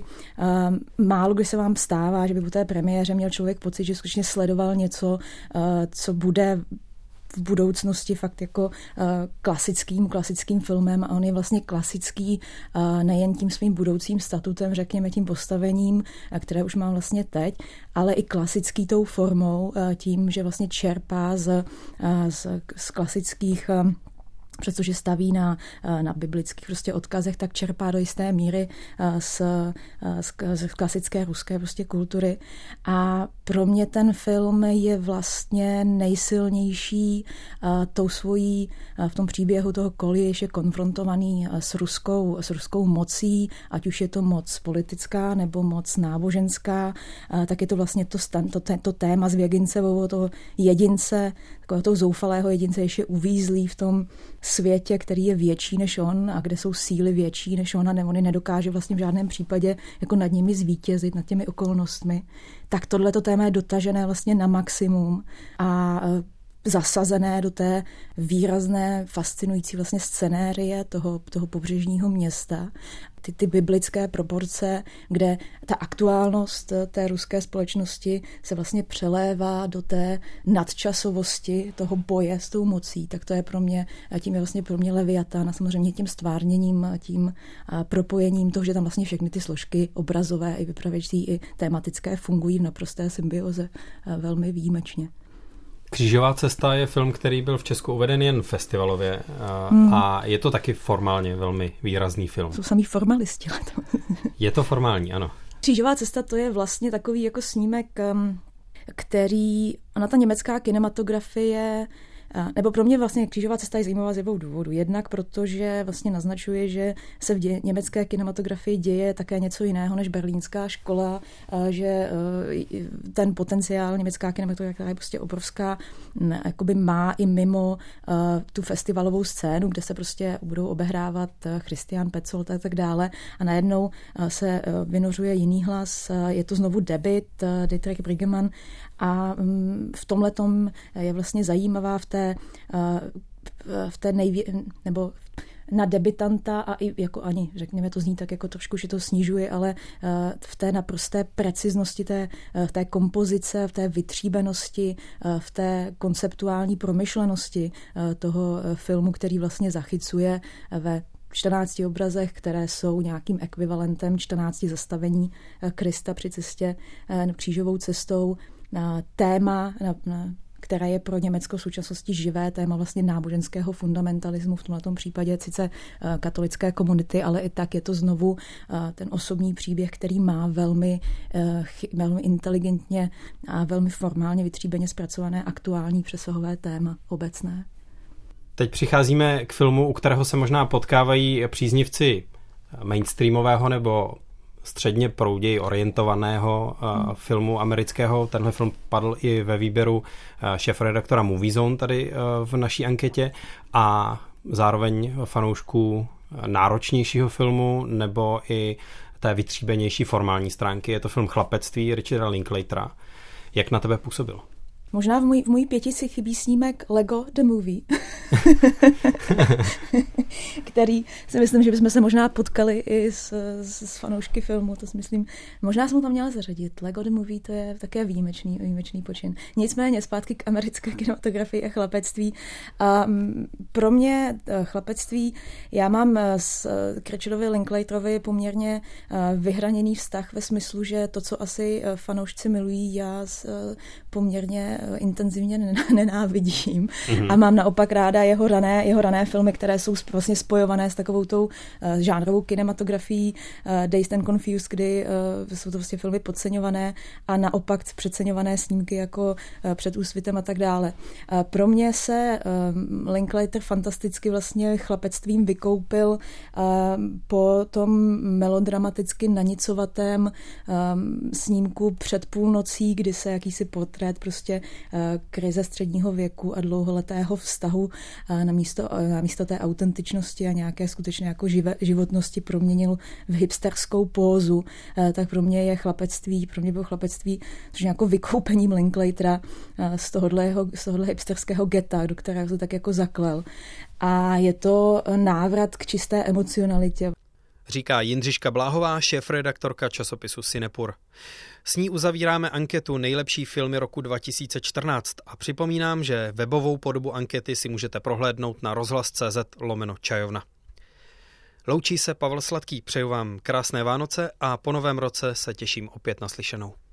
Speaker 10: uh, málo kdy se vám stává, že by po té premiéře měl člověk pocit, že skutečně sledoval něco, co bude v budoucnosti fakt jako klasickým, klasickým filmem a on je vlastně klasický nejen tím svým budoucím statutem, řekněme tím postavením, které už mám vlastně teď, ale i klasický tou formou, tím, že vlastně čerpá z, z, z klasických, přestože staví na, na biblických prostě odkazech, tak čerpá do jisté míry z, z, z klasické ruské prostě kultury. A pro mě ten film je vlastně nejsilnější tou svojí, v tom příběhu toho Koly, jež je konfrontovaný s ruskou, s ruskou mocí, ať už je to moc politická nebo moc náboženská, tak je to vlastně to, to, to téma z Věgincevovo, toho jedince, takového toho zoufalého jedince, jež je uvízlý v tom světě, který je větší než on a kde jsou síly větší než on a ne, on nedokáže vlastně v žádném případě jako nad nimi zvítězit, nad těmi okolnostmi. Tak tohleto téma je dotažené vlastně na maximum a zasazené do té výrazné, fascinující vlastně scenérie toho, toho pobřežního města. Ty, ty biblické proporce, kde ta aktuálnost té ruské společnosti se vlastně přelévá do té nadčasovosti toho boje s tou mocí, tak to je pro mě, tím je vlastně pro mě Leviatan a samozřejmě tím stvárněním, tím propojením toho, že tam vlastně všechny ty složky obrazové i vypravěčí, i tematické fungují v naprosté symbioze velmi výjimečně.
Speaker 1: Křížová cesta je film, který byl v Česku uveden jen festivalově a, hmm. a je to taky formálně velmi výrazný film.
Speaker 10: Jsou samý formalisti.
Speaker 1: Je to formální, ano.
Speaker 10: Křížová cesta to je vlastně takový jako snímek, který, ona ta německá kinematografie, nebo pro mě vlastně Křížová cesta je zajímavá z dvou důvodů. Jednak protože vlastně naznačuje, že se v dě, německé kinematografii děje také něco jiného než berlínská škola, že ten potenciál německá kinematografie, která je prostě obrovská, jakoby má i mimo tu festivalovou scénu, kde se prostě budou obehrávat Christian Petzold a tak dále a najednou se vynořuje jiný hlas. Je to znovu debut Dietrich Briggemann a v tomhletom je vlastně zajímavá v té, v té nejvě, nebo na debitanta a i jako ani, řekněme, to zní tak jako trošku, že to snižuje, ale v té naprosté preciznosti té, v té kompozice, v té vytříbenosti, v té konceptuální promyšlenosti toho filmu, který vlastně zachycuje ve čtrnácti obrazech, které jsou nějakým ekvivalentem čtrnácti zastavení Krista při cestě křížovou cestou, téma, které je pro Německo v současnosti živé, téma vlastně náboženského fundamentalismu, v tomto případě sice katolické komunity, ale i tak je to znovu ten osobní příběh, který má velmi, velmi inteligentně a velmi formálně vytříbeně zpracované aktuální přesahové téma obecné.
Speaker 1: Teď přicházíme k filmu, u kterého se možná potkávají příznivci mainstreamového nebo středně prouději orientovaného uh, filmu amerického. Tenhle film padl i ve výběru uh, šéfredaktora Movie Zone tady uh, v naší anketě a zároveň fanoušků náročnějšího filmu nebo i té vytříbenější formální stránky. Je to film Chlapectví Richarda Linklatera. Jak na tebe působil?
Speaker 10: Možná v mojí, v mojí pětici chybí snímek Lego the Movie, který si myslím, že bychom se možná potkali i s, s, s fanoušky filmu, to si myslím, možná jsem ho tam měla zařadit. Lego the Movie, to je také výjimečný, výjimečný počin. Nicméně zpátky k americké kinematografii a chlapectví. A pro mě chlapectví, já mám s Richardovi Linklaterovi poměrně vyhraněný vztah ve smyslu, že to, co asi fanoušci milují, já poměrně intenzivně, intenzivně nenávidím mm-hmm. a mám naopak ráda jeho rané, jeho rané filmy, které jsou vlastně spojované s takovou tou uh, žánrovou kinematografií uh, Dazed and Confused, kdy uh, jsou to vlastně filmy podceňované a naopak přeceňované snímky jako uh, Před úsvitem a tak dále. Uh, pro mě se uh, Linklater fantasticky vlastně chlapectvím vykoupil uh, po tom melodramaticky nanicovatém um, snímku Před půlnocí, kdy se jakýsi portrét prostě uh, krize středního věku a dlouholetého vztahu uh, na místo, uh, na místo té autentičnosti a nějaké skutečně jako živé, životnosti proměnil v hipsterskou pózu, uh, tak pro mě je chlapectví, pro mě bylo chlapectví což jako vykoupením Linklatera uh, z tohohle, jeho, z tohohle hipsterského geta, do kterého se tak jako zaklel. A je to návrat k čisté emocionalitě.
Speaker 1: Říká Jindřiška Bláhová, šéfredaktorka časopisu Cinepur. S ní uzavíráme anketu Nejlepší filmy roku dva tisíce čtrnáct a připomínám, že webovou podobu ankety si můžete prohlédnout na rozhlas tečka cé zet lomeno čajovna. Loučí se Pavel Sladký, přeju vám krásné Vánoce a po novém roce se těším opět na slyšenou.